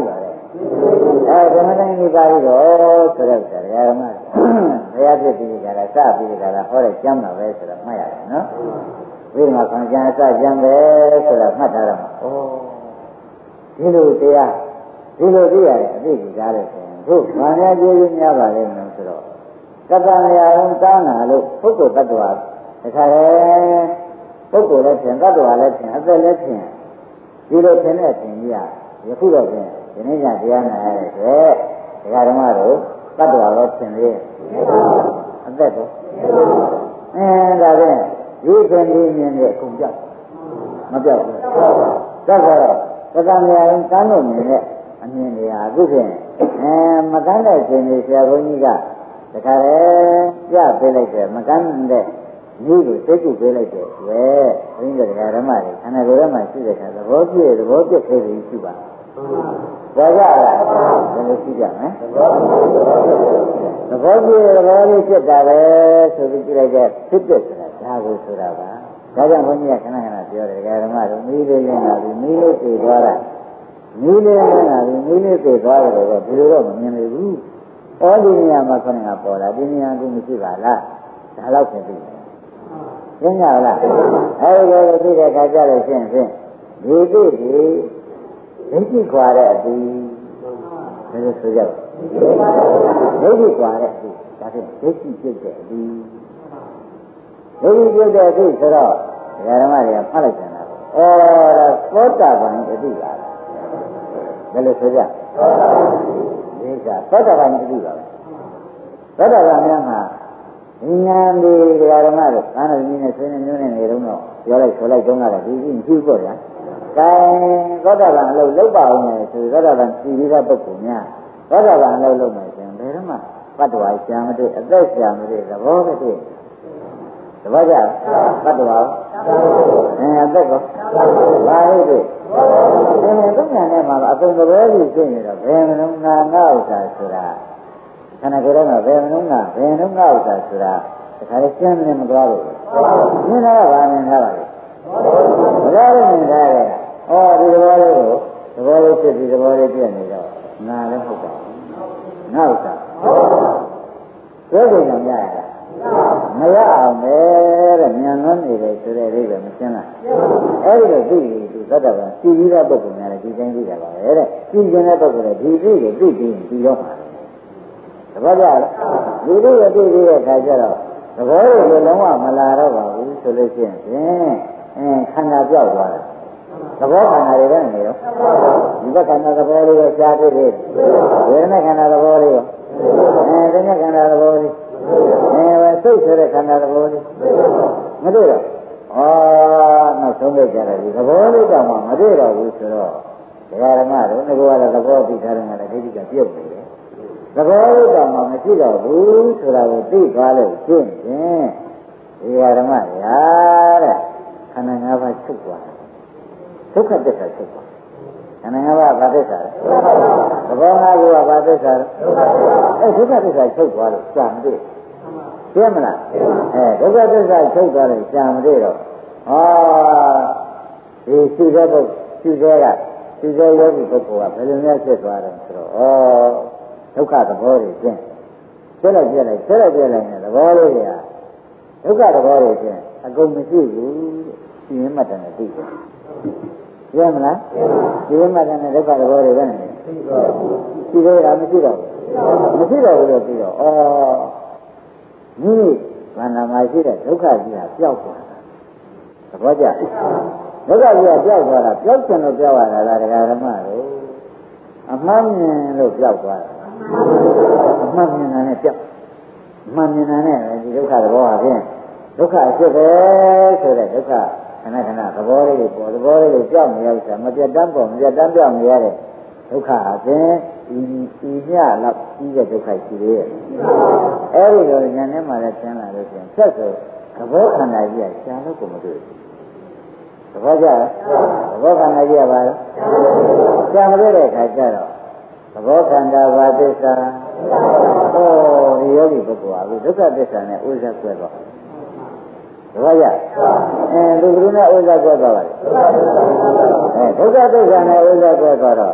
S2: ဓမ္မတိုင်းကြီးပါပြီးတော့ဆိုတော့ဓမ္မဘုရားပြည့်ပြီးကြတာစပြီးကြတာဟောတဲ့ကျမ်းမှာပဲဆိုတော့မှတ်ရတယ်နော်ဝိဓမ္မာခွန်ကျမ်းအစကျမ်းပဲဆိုတော့မှတ်ထားတော့ဩဒီလိုတရားဒီလိုသိရတယ်အသိကြီးကားလို့ဆိုရင်တို့ဘာများကျေးဇူးများပါလဲမလို့ဆိုတော့ကတ္တမယအောင်တားနာလို့ပုဂ္ဂိုလ်တ attva တခါလေပုဂ္ဂိုလ်လည်းဖြင့်တ attva လည်းဖြင့်အသက်လည်းဖြင့်ဒီလိုဖြင့်တဲ့ဖြင့်ကြီးကယခုတော့ဖြင့်ဒီနေ့ကျတရားနာရတဲ့အတွက်ဒကာဓမ္မတို့တ attva လည်းဖြင့်လေအသက်တော့ဒါဖြင့်ဒီခင်ဒီမြင်တဲ့အကုန်ပြောက်မပြောက်ဘူးသက်တော့ကတ္တမယအောင်တားလို့မြင်တဲ့အမြင်တွေဟာအခုဖြင့်မကန်းတဲ့ရှင်ကြီးဆရာဘုန်းကြီးကတခါလေပြပေးလိုက်တယ်မကန်းတဲ့မိကိုသိကုပေးလိုက်တယ်ဝဲဘုန်းကြီးကဓမ္မတွေခန္ဓာကိုယ်ထဲမှာရှိတဲ့ခါသဘောပြည့်သေးသေးရှိပါဘောကြလားဘယ်လိုရှိကြမလဲသဘောပြည့်လေးဖြစ်တာပဲဆိုပြီးကြည့်လိုက်တဲ့ဖြစ်တဲ့ဆိုတာဒါကိုဆိုတာပါဒါကြောင့်ဘုန်းကြီးကခဏခဏပြောတယ်ဓမ္မတို့မိလေးလင်းလာပြီးမိလေးသိသွားတာမိလေးလင်းလာပြီးမိလေးသိသွားတယ်တော့ဒီလိုတော့မမြင်ဘူးဩဒီနေရာမှာခဏကပေါ်လာဒီနေရာကမရှိပါလားဒါတော့ဖြစ်ပြီရှင်းကြလားအဲဒီလိုသိတဲ့အခါကျတော့ရှင်းဒီသိဒီဒိဋ္ဌိခွာတဲ့အတူဘယ်လိုဆိုကြလဲဒိဋ္ဌိခွာတဲ့အတူဒါဖြင့်ဒိဋ္ဌိပြုတ်တဲ့အတူဒိဋ္ဌိပြုတ်တဲ့အတူဆိုတော့ဓမ္မတွေကဖတ်လိုက်ကြတာဒါသောတာပန်အတူပါဘယ်လိုဆိုကြဒီကသောတာပန်အတူပါသောတာပန်များမှာဉာဏ်ဒီဓမ္မတို့သာနာကြီးနဲ့ဆွေးနွေးမျိုးနဲ့နေတော့ပြောလိုက်ဆိုလိုက်တုန်းကတော့ဒီကြီးမရှိဘူးဗျာ။ကဲသောတာပန်အလုပ်လုပ်ပါဦးမယ်ဆိုသောတာပန်ပြည်ပြီးတဲ့ပုဂ္ဂိုလ်များသောတာပန်အလုပ်လုပ်မယ်ဆိုရင်ဘယ်တော့မှပတ္တဝါရှာမတွေ့အသက်ရှာမတွေ့သဘောပဲတွေ့သဘောကျပတ္တဝါအသက်ကောဘာလို့တွေ့သုညာနဲ့မှာအကုန်သဘောကြီးဖြစ်နေတော့ဘယ်မလုံးငါဥစ္စာဆိုတာခန္ဓာကိုယ်ထဲမှာဘယ်မလုံးငါဥစ္စာဆိုတာတခါလေးကျမ်းနေမသွားလို့မြင်တော့ဗာမြင်ထားပါလေမလားလို့မြင်ထားတယ်ဒီသဘောလေးကိုသဘောလေးဖြစ်ပြီးသဘောလေးပြည့်နေတော့ငါလည်းဟုတ်ပါဘူးငါဥစ္စာပြောကြတယ်များရလားမရအောင်ပဲတဲ့ဉာဏ်လွန်နေတယ်ဆိုတဲ့အိဗယ်မရှင်းလားအဲ့ဒီလိုသိပြီးသူသတ္တဗံသိပြီးတဲ့ပုဂ္ဂိုလ်များလည်းဒီတိုင်းသိတာပါပဲတဲ့သိခြင်းတဲ့ပုဂ္ဂိုလ်လည်းဒီသိကိုသိပြီးပြီးတော့မှာသဘောကျလားဒီသိကိုသိပြီးတဲ့အခါကျတော့သဘောကိုလုံးဝမလာတော့ပါဘူးဆိုလို့ရှိရင်ခန္ဓာပြောက်သွားတယ်သဘောခန္ဓာတွေပဲနေတော့ဒီဘက်ခန္ဓာသဘောလေးကိုရှားတွေ့တယ်ဝေဒနာခန္ဓာသဘောလေးကိုသညခန္ဓာသဘောလေးစိတ်ဆိုတဲ့ခန္ဓာသဘောလေးမတွေ့တော့နောက်ဆုံးလိုက်ကြတယ်ဒီသဘောလေးတော့မှမတွေ့တော့ဘူးဆိုတော့ဒကာဓမ္မတို့ငါကတော့သဘောသိထားတယ်ငါလည်းဒိဋ္ဌိကပြုတ်နေတယ်သဘောလေးတော့မှမရှိတော့ဘူးဆိုတာကိုသိသွားလို့ရှင်းရင်ဒကာဓမ္မရာတဲ့ခန္ဓာ၅ပါးချုပ်သွားတယ်ဒုက္ခသစ္စာချုပ်သွားခန္ဓာ၅ပါးဘာသစ္စာလဲသဘော၅ခုကဘာသစ္စာလဲဒုက္ခသစ္စာချုပ်သွားလို့ရှာမတွေ့သိမလားဒုက္ခသစ္စာချုပ်သွားလို့ရှာမတွေ့တော့ဒီရှိတဲ့ပုဂ္ဂိုလ်ရှိတဲ့ယောဂီပုဂ္ဂိုလ်ကဘယ်လိုများဖြစ်သွားတယ်ဆိုတော့ဒုက္ခသဘောတွေကျင့်ဆက်လိုက်နဲ့သဘောလေးတွေကဒုက္ခသဘောတွေကျင့်အကုန်မရှိဘူးရှင်းမှတ်တယ်သိတယ်သိမလားရှင်းမှတ်တယ်ဒုက္ခသဘောတွေပဲနေရှိသေးတာမရှိတော့ဘူးလို့ပြီးတော့မိဘာနာမှာရှိတဲ့ဒုက္ခကြီးဟာပျောက်သွားတာသဘောကျဒုက္ခကြီးကပျောက်သွားတာပျောက်ချင်လို့ပျောက်ရတာလားဒကာဓမ္မတို့အမှန်မြင်လို့ပျောက်သွားတာအမှန်မြင်တာနဲ့ပျောက်အမှန်မြင်တာနဲ့ဒီဒုက္ခသဘောဟာဖြင့်ဒုက္ခအဖြစ်ပဲဆိုတဲ့ဒုက္ခခဏသဘောလေးတွေပေါ်သဘောလေးတွေပျောက်နေရဥစ္စာမပြတ်တမ်းပေါ်မပြတ်တမ်းပြောက်နေရတဲ့ဒုက္ခအပြင်ဤညလောက်ကြီးတဲ့ဒုက္ခရှိသေးရဲ့အဲဒီလိုဉာဏ်နဲ့မှလည်းသင်လာလို့ရှိရင်ဆက်ဆိုသဘောခန္ဓာကြီးကရှားလို့ကိုမတွေ့ဘူးသဘောကျလားသဘောခန္ဓာကြီးကဘာလဲရှားမတွေ့တဲ့အခါကျတော့သဘောခန္ဓာဘာသစ္စာဒီယောဂီပုဂ္ဂိုလ်ကဒုက္ခသစ္စာနဲ့ဥစ္စာကွဲသွားသဘောကျသူကလူနဲ့ဥစ္စာကွဲသွားပါလေဒုက္ခသစ္စာနဲ့ဥစ္စာကွဲသွားတော့ဒ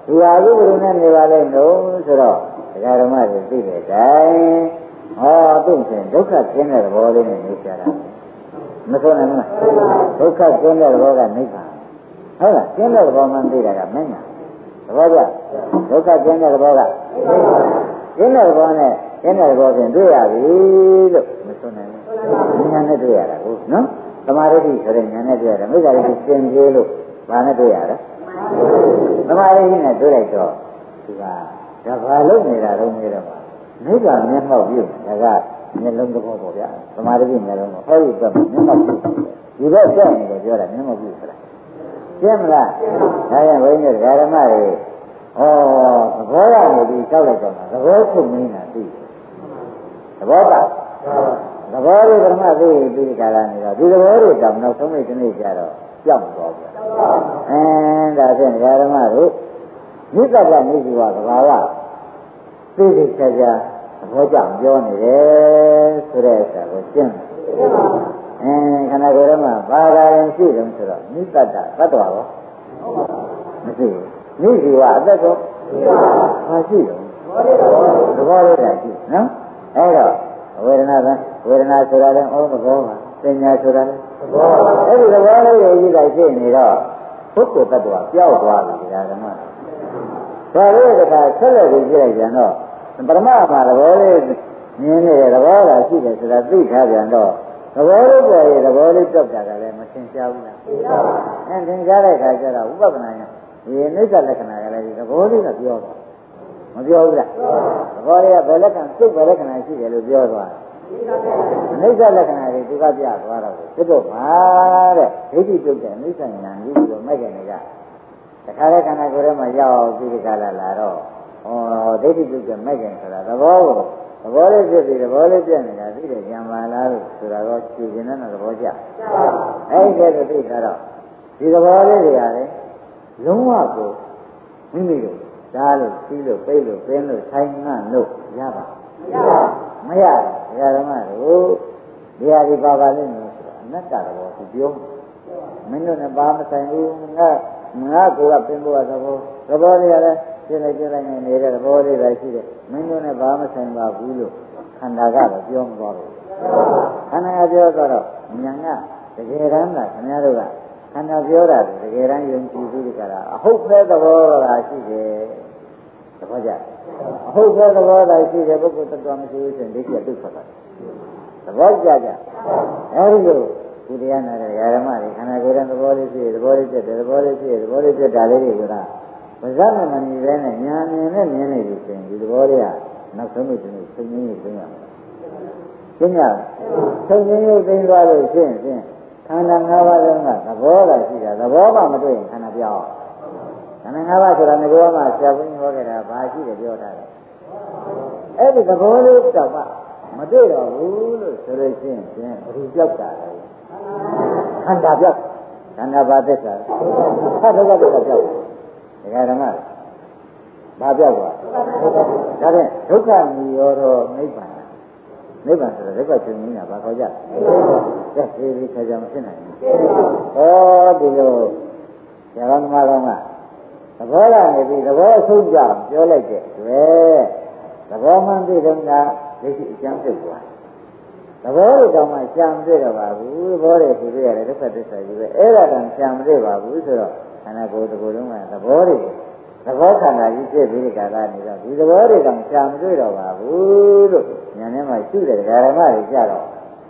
S2: ဒီဟာကိုဘယ်လိုနဲ့နေပါလဲလို့ဆိုတော့ဒကာဓမ္မတွေသိတဲ့အတိုင်းဟောသူ့ဖြင့်ဒုက္ခကျင်းတဲ့သဘောလေးနဲ့နေကြတာမဆိုနိုင်ဘူးလားဒုက္ခကျင်းတဲ့သဘောကနိဗ္ဗာန်ဟုတ်လားကျင်းတဲ့သဘောမှသိတာကမင်းညာသဘောကျဒုက္ခကျင်းတဲ့သဘောကကျင်းတဲ့သဘောနဲ့ကျင်းတဲ့သဘောဖြင့်တွေ့ရပြီလို့မဆိုနိုင်ဘူးဉာဏ်နဲ့တွေ့ရတာကိုနော်သမာဓိဆိုတဲ့ဉာဏ်နဲ့တွေ့ရတယ်မိစ္ဆာရိသင်ပြေလို့ဘာနဲ့တွေ့ရလဲသမာဓိနဲ့တွေ့လိုက်တော့ဒီကဒါဘာလို့နေတာတော့နေတော့နိဗ္ဗာန်မျက်မှောက်ပြုဒါကမျက်လုံးသဘောပေါ့ဗျာသမာဓိမျက်လုံးကိုဟောဒီတော့မျက်မှောက်ပြုဒီဘက်ကျက်နေတယ်ပြောတာမျက်မှောက်ပြုဆိုတာရှင်းမလားဒါရင်ဘုန်းကြီးဓမ္မတွေဩသဘောရနေပြီးကြောက်လိုက်တော့သဘောချုပ်မင်းတာသိသဘောပါသဘောတွေဓမ္မသိပြီးကြလာနေတော့ဒီသဘောတွေတောင်နောက်ဆုံးနေ့တစ်နေ့ကျတော့ကြောက်သွားပြီဒါဖြင့်ဓမ္မတို့မြစ်တကမြစ်စီဝသဘာဝသိသိချာချာသဘောကြောင့်ပြောနေတယ်ဆိုတဲ့အခါကိုရှင်းခန္ဓာကိုယ်ထဲမှာဘာသာရင်ရှိတယ်ဆိုတော့မြစ်တတ္တသတ္တဝါရောမရှိဘူးမြစ်စီဝအသက်ကိုဘာရှိတယ်သဘောလေးတာရှိနော်အဲ့တော့ဝေဒနာကဝေဒနာဆိုတာလည်းဩသဘောပါပညာဆိုတာလည်းသဘောပါအဲ့ဒီသဘောလေးကိုကြီးလိုက်ရှိနေတော့ပုဂ္ဂိုလ်တ attva ပျောက်သွားပြီဓမ္မဒါလေးကဆက်လက်ပြီးကြည့်လိုက်ကြတော့ပရမမှာသဘောလေးမြင်နေတဲ့သဘောကရှိတယ်ဆိုတာသိထားပြန်တော့သဘောလေးပေါ်ရသဘောလေးကြောက်တာကလည်းမသင်ရှားဘူးလားသိပါပါသင်ရှားတဲ့အခါကျတော့ဥပဒနာညာဒီအိဋ္ဌလက္ခဏာကလည်းဒီသဘောလေးကပြောတာမပြောဘူးလားသဘောလေးကဘယ်လက္ခဏာစိတ်ဘယ်လက္ခဏာရှိတယ်လို့ပြောသွားတယ်အိဋ္ဌလက္ခဏာတွေသူကပြသွားတော့ဖြစ်တော့ပါတဲ့ဒိဋ္ဌိပြုတ်တဲ့အိဋ္ဌဉာဏ်ကြီးပြီးတော့မဲ့ကြနေကြတခါတဲ့ခန္ဓာကိုယ်ထဲမှာရောက်ပြီးဒီကလာတော့ဒိဋ္ဌိပြုတ်တဲ့မဲ့ကြဆိုတာသဘောကိုသဘောလေးဖြစ်ပြီးသဘောလေးပြနေတာသိတယ်ဉာဏ်ပါလားလို့ဆိုတာတော့သိကျင်တဲ့သဘောကျအဲ့ဒီကသိထားတော့ဒီသဘောလေးတွေရတယ်လုံးဝကိုမိမိတို့ဓာတ်လို့ပြီးလို့ပိတ်လို့ပင်းလို့ဆိုင်ငတ်လို့ရပါမရဘူးဓမ္မတို့ဒီဟာဒီပါပါလိမ့်မယ်ဆိုတော့အနတ္တသဘောသူပြောမင်းတို့နဲ့ဘာမဆိုင်ဘူးငါကိုကပင်ဖို့သဘောလေးရတယ်ပြည့်လိုက်နေတဲ့သဘောလေးပဲရှိတယ်မင်းတို့နဲ့ဘာမဆိုင်ပါဘူးလို့ခန္ဓာကတော့ပြောမသွားဘူးခန္ဓာကပြောတော့ဉာဏ်ကတကယ်တမ်းကခင်ဗျားတို့ကခန္ဓာပြောတာတကယ်တမ်းယုံကြည်ပြီးကြတာအဟုတ်ပဲသဘောကရှိတယ်သဘောကျအဟုတ်ပဲသဘောတိုင်းရှိတယ်ပုဂ္ဂိုလ်တ attva မရှိဘူးဆိုရင်ဒိဋ္ဌိကဒုက္ခပါသဘောကျအဲဒီလိုကုတရားနာတဲ့ဓမ္မတွေခန္ဓာကိုယ်ရဲ့သဘောလေးရှိသဘောလေးဖြစ်တယ်သဘောလေးဖြစ်သဘောလေးဖြစ်တာလေးတွေကဗဇတ်မမြင်ပဲနဲ့ညာမြင်နဲ့မြင်နေပြီဆိုရင်ဒီသဘောလေးကနောက်ဆုံးလို့ဒီနေ့သုံးရင်းသိရမှာရှင်းရသုံးရင်းသိသွားလို့ရှင်းခန္ဓာ၅ပါးလုံးကသဘောကရှိတာသဘောမှမတွေ့ရင်ခန္ဓာပြောင်းခန္ဓာ၅ပါးဆိုတာငကောမှာဆရာဘုန်းကြီးဟောခဲ့တာဘာရှိတယ်ပြောထားတယ်အဲ့ဒီသဘောလေးတော့မတွေ့တော့ဘူးလို့ဆိုလို့ရှိရင်ဘယ်သူပြောက်တာလဲခန္ဓာပြောက်ခန္ဓာဘာသစ္စာသတ်ဒုက္ခပြောက်ဒကာဓမ္မဘာပြောက်သွားဒါဖြင့်ဒုက္ခនិရောဓနိဗ္ဗာန်ဆိုတော့ဒုက္ခချုပ်ငြိမ်းတာဘာခေါ်ကြလဲဒီခါကြမဖြစ်နိုင်ဘူးဒီလိုဆရာတော်သမားတော်ကသဘောကနေပြီးသဘောအဆုံးကြပြောလိုက်တဲ့တွေ့သဘောမှန်သိတဲ့ကလက်ရှိအကျမ်းပြုတ်သွားသဘောတွေတောင်မှရှာမတွေ့တော့ပါဘူးသဘောတွေဖြစ်ရတယ်ဒုက္ခသစ္စာကြီးပဲအဲ့ဒါတောင်ရှာမတွေ့ပါဘူးဆိုတော့ခန္ဓာကိုယ်တစ်ခုလုံးကသဘောတွေသဘောခန္ဓာကြီးဖြစ်ပြီးဒီကလာနေတော့ဒီသဘောတွေတောင်ရှာမတွေ့တော့ပါဘူးလို့ဉာဏ်ထဲမှာရှိတဲ့ဓမ္မတွေကြတော့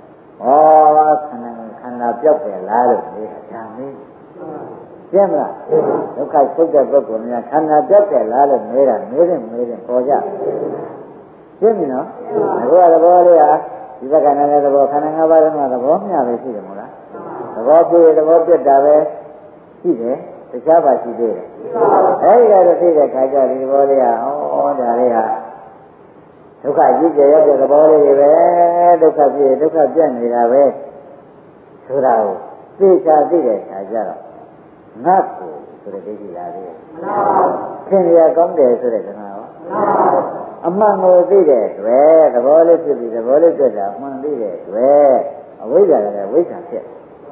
S2: ခန္ဓာပြောက်တယ်လားလို့နေတာဒါမင်းရှင်းမလားဒုက္ခချုပ်တဲ့ပုဂ္ဂိုလ်များခန္ဓာပြောက်တယ်လားလို့နေတာမေးတယ်ပေါ်ကြရှင်းပြီနော်အခုကသဘောလေးဟာဒီဘက်ကလည်းသဘောခန္ဓာ၅ပါးလုံးကသဘောမျှပဲရှိတယ်မို့လားသဘောပြည့်သဘောပြတ်တာပဲရှိတယ်တခြားပါရှိသေးတယ်အဲဒီကတော့သိတဲ့ခါကျဒီသဘောလေးဟာဒါလေးဟာဒုက္ခကြီးကျယ်ရောက်တဲ့သဘောလေးတွေပဲဒုက္ခပြည့်ဒုက္ခပြတ်နေတာပဲဆိုတာကိုသိချာသိတဲ့ခါကျတော့ငါ့ကိုဆိုတဲ့ဒိဋ္ဌိလာသေးတယ်သင်ရကောင်းတယ်ဆိုတဲ့ကံရောအမှန်ကိုသိတဲ့တွေ့သဘောလေးဖြစ်ပြီးသဘောလေးပြတ်တာအမှန်သိတဲ့တွေ့အဝိဇ္ဇာလည်းဝိဇ္ဇာဖြစ်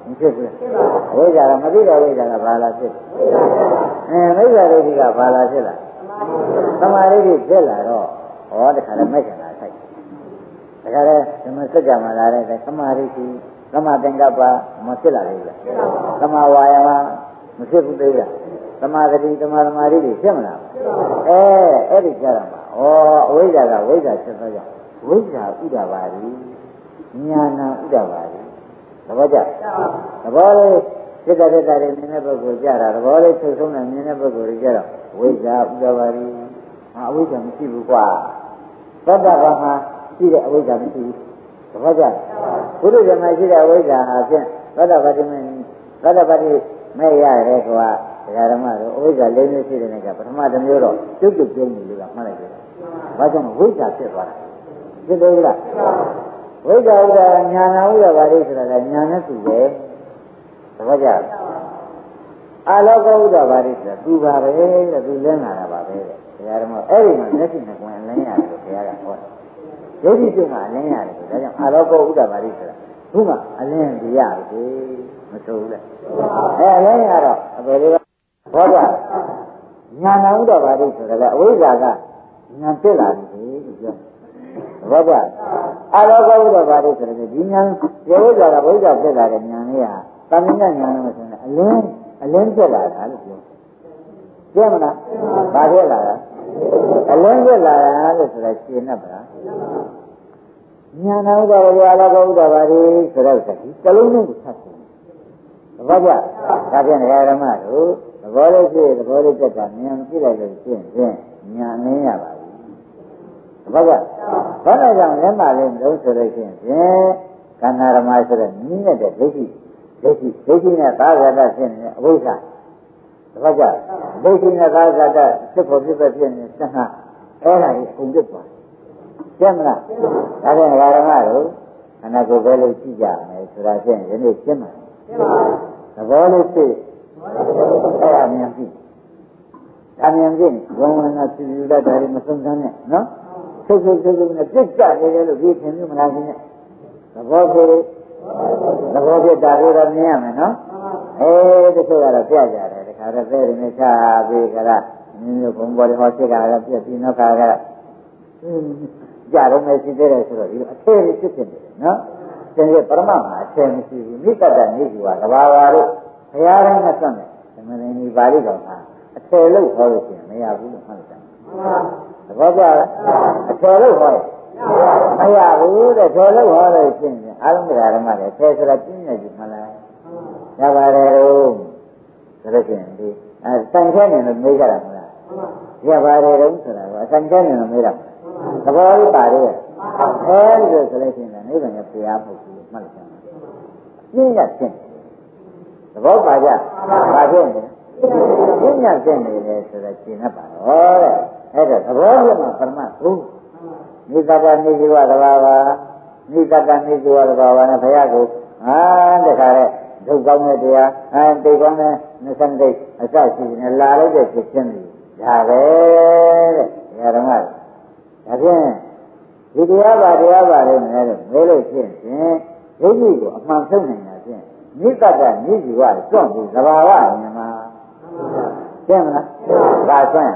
S2: မဖြစ်ဘူးဝိဇ္ဇာကမသိတဲ့ဝိဇ္ဇာကဘာလာဖြစ်မိစ္ဆာဒိဋ္ဌိကဘာလာဖြစ်လာသမာဓိဖြစ်လာတော့ဟောတခါလဲမဲ့ချင်လာဆိုင်တခါလဲဓမ္မစကြာမှာလာတဲ့သမာဓိသမသင်္ကပ္ပမဖြစ်လာလေလားသမဝါယမမဖြစ်ဘူးသေးလားသမာဓိသမာဓိတွေဖြစ်မလားအဲ့ဒီကြတာမှာဩအဝိဇ္ဇာကဝိဇ္ဇာဖြစ်သောကြောင့်ဝိဇ္ဇာဥဒ္ဒပါတိဉာဏဥဒ္ဒပါတိသဘောကျသဘောလေးစိတ်တတွေမြင်တဲ့ပုဂ္ဂိုလ်ကြတာသဘောလေးချုပ်ဆုံးတဲ့မြင်တဲ့ပုဂ္ဂိုလ်တွေကြတော့ဝိဇ္ဇာဥဒ္ဒပါတိအဝိဇ္ဇာမရှိဘူးကွာသတ္တဗာမှာရှိတဲ့အဝိဇ္ဇာမရှိဘူးသဘောကျဘုရားဓမ္မရှိတဲ့အဝိဇ္ဇာဟာဖြင့်သတ္တဗာတိမဲ့ရတယ်ကွာဒကာဓမ္မတို့အဝိဇ္ဇာ၄မျိုးရှိတဲ့နေ့ကပထမတစ်မျိုးတော့ကျုပ်ကျုံနေလို့ကမှတ်လိုက်ကြတယ်ဘာကြောင့်ဝိဇ္ဇာဖြစ်သွားတာဖြစ်တယ်လားဝိဇ္ဇာဥဒ္ဒညာနာဥဒ္ဒပါတိဆိုတာကညာနဲ့သူပဲသဘောကျအာလောကဥဒ္ဒပါတိဆိုတာသူပါပဲတဲ့သူလင်းလာတာပါပဲတဲ့ဒကာဓမ္မအဲ့ဒီမှာမျက်စိနဲ့ကိုယ်အလင်းရတယ်လို့ဘုရားကဟောတယ်ဒိဋ္ဌိစိတ်မှာအလင်းရတယ်ဆိုဒါကြောင့်အာလောကဥဒ္ဒပါတိဆိုတာခုမှအလင်းပြရပြီမဆိုဘူးလေအလင်းရတော့အပေလေးဘောကြညာနာဥဒ္ဒပါတိဆိုတာကအဝိဇ္ဇာကညာဖြစ်လာပြီလို့ပြောဘောကြအာလောကဥဒ္ဒပါတိဆိုတဲ့ဒီညာဒီဝိဇ္ဇာကဝိဇ္ဇာဖြစ်လာတဲ့ညာလေးဟာတဏှာညာလို့ဆိုရင်အလင်းဖြစ်လာတာလို့ပြောပြမလားဘာဖြစ်လာတာအလင်းဖြစ်လာတာလို့ဆိုတာရှင်းနေပါလားညာနာဥဒ္ဒပါတိအာလောကဥဒ္ဒပါတိဆိုတော့ဒီကလုံးနဲ့ကိုဆက်တယ်ဘာကြဒါဖြင့်ဓမ္မတို့သဘောလေးဖြစ်သဘောလေးတက်တာဉာဏ်ကြည့်လိုက်လို့ရှင်းဖြင့်ဉာဏ်နည်းရပါပြီဘာကြဘာနဲ့ကြောင့်လက်မလေးမလို့ဆိုလို့ရှင်းဖြင့်ခန္ဓာဓမ္မဆိုတဲ့နည်းနဲ့ဒိဋ္ဌိနဲ့သာဂတဖြစ်နေတဲ့အဝိဇ္ဇာဘာကြဒိဋ္ဌိနဲ့သာဂတဖြစ်ဖို့ဖြစ်ဖြစ်နေသနာအဲ့ဒါကြီးပုံပြသွားရှင်းမလားဒါဖြင့်ဓမ္မတို့ခန္ဓာကိုယ်ပဲလို့ကြည့်ကြမယ်ဆိုတာဖြင့်ယနေ့ရှင်းပါသဘောလေးဖြစ်အဲ့ဒါမြန်ပြီဒါမြန်ပြီဘုံဝင်ကပြည်ယူတတ်တယ်မဆုံးစမ်းနဲ့နော်ဆုပ်နဲ့ပြစ်ကြနေတယ်လို့ဒီထင်မြင်မလားခင်ဗျသဘောဖြစ်တာတွေတော့မြင်ရမယ်နော်ဒီလိုကတော့ပြကြတယ်တခါတော့ပဲနေချပြီးကြတာမျိုးဘုံပေါ်တွေဟောစစ်တာကပြပြီးနောက်ခါကကြတော့မရှိသေးတယ်ဆိုတော့ဒီအသေးလေးဖြစ်နေတယ်နော်သင်ရဲ့ပရမမှာအထင်မရှိဘူးမိတ္တနေကြီးကတဘာဝတို့ဘုရားတိုင်းနဲ့ဆက်မယ်သမဏေဒီပါဠိတော်မှာအထယ်လို့ဟောလို့ရှိရင်မရဘူးလို့မှတ်လိုက်တယ်သဘောကျလားအထယ်လို့ဟောမရဘူးတဲ့ထယ်လို့ဟောလို့ရှိရင်အာလုံးတရားဓမ္မတွေထယ်ဆိုတာပြင်းနေပြီမလားရပါတယ်လို့ဆိုလို့ရှိရင်ဒီစံခဲနေလို့မေးကြတာမလားရပါတယ်လို့ဆိုတာကအစံခဲနေလို့မေးတာသဘောလေးပါလေအဲဒီလိုဆိုလို့ရှိရင်နိဗ္ဗာန်ရဲ့ပြားမှုကိုမှတ်လိုက်ကြပါပြင်းရခြင်းသဘောပါကြပါဖြစ်နေပြင်းရခြင်းနေတယ်ဆိုတော့ရှင်းတတ်ပါတော့တဲ့အဲ့ဒါသဘောပြမှာပရမတ်ဟုတ်နိသတ္တနိဇဝတဘာဝနိသတ္တနိဇဝတဘာဝနဲ့ဘုရားကိုတခါတဲ့ဒုက္ကောင်းတဲ့တရားတိတ်ကောင်းတဲ့20တိတ်အစရှိနေလာလိုက်တဲ့ဖြစ်ခြင်းတွေဒါပဲတဲ့ဓမ္မဒါဖြင့်ဒီတရားပါလို့မယ်လို့မဲလို့ရှင်းဖြင့်ဒိဋ္ဌိကိုအမှန်ဆုံးနေတာဖြင့်နိတ္တကနိဇီဝစွန့်ပြီးသဘာဝမြင်မှာရှင်းမလားဒါဆွမ်း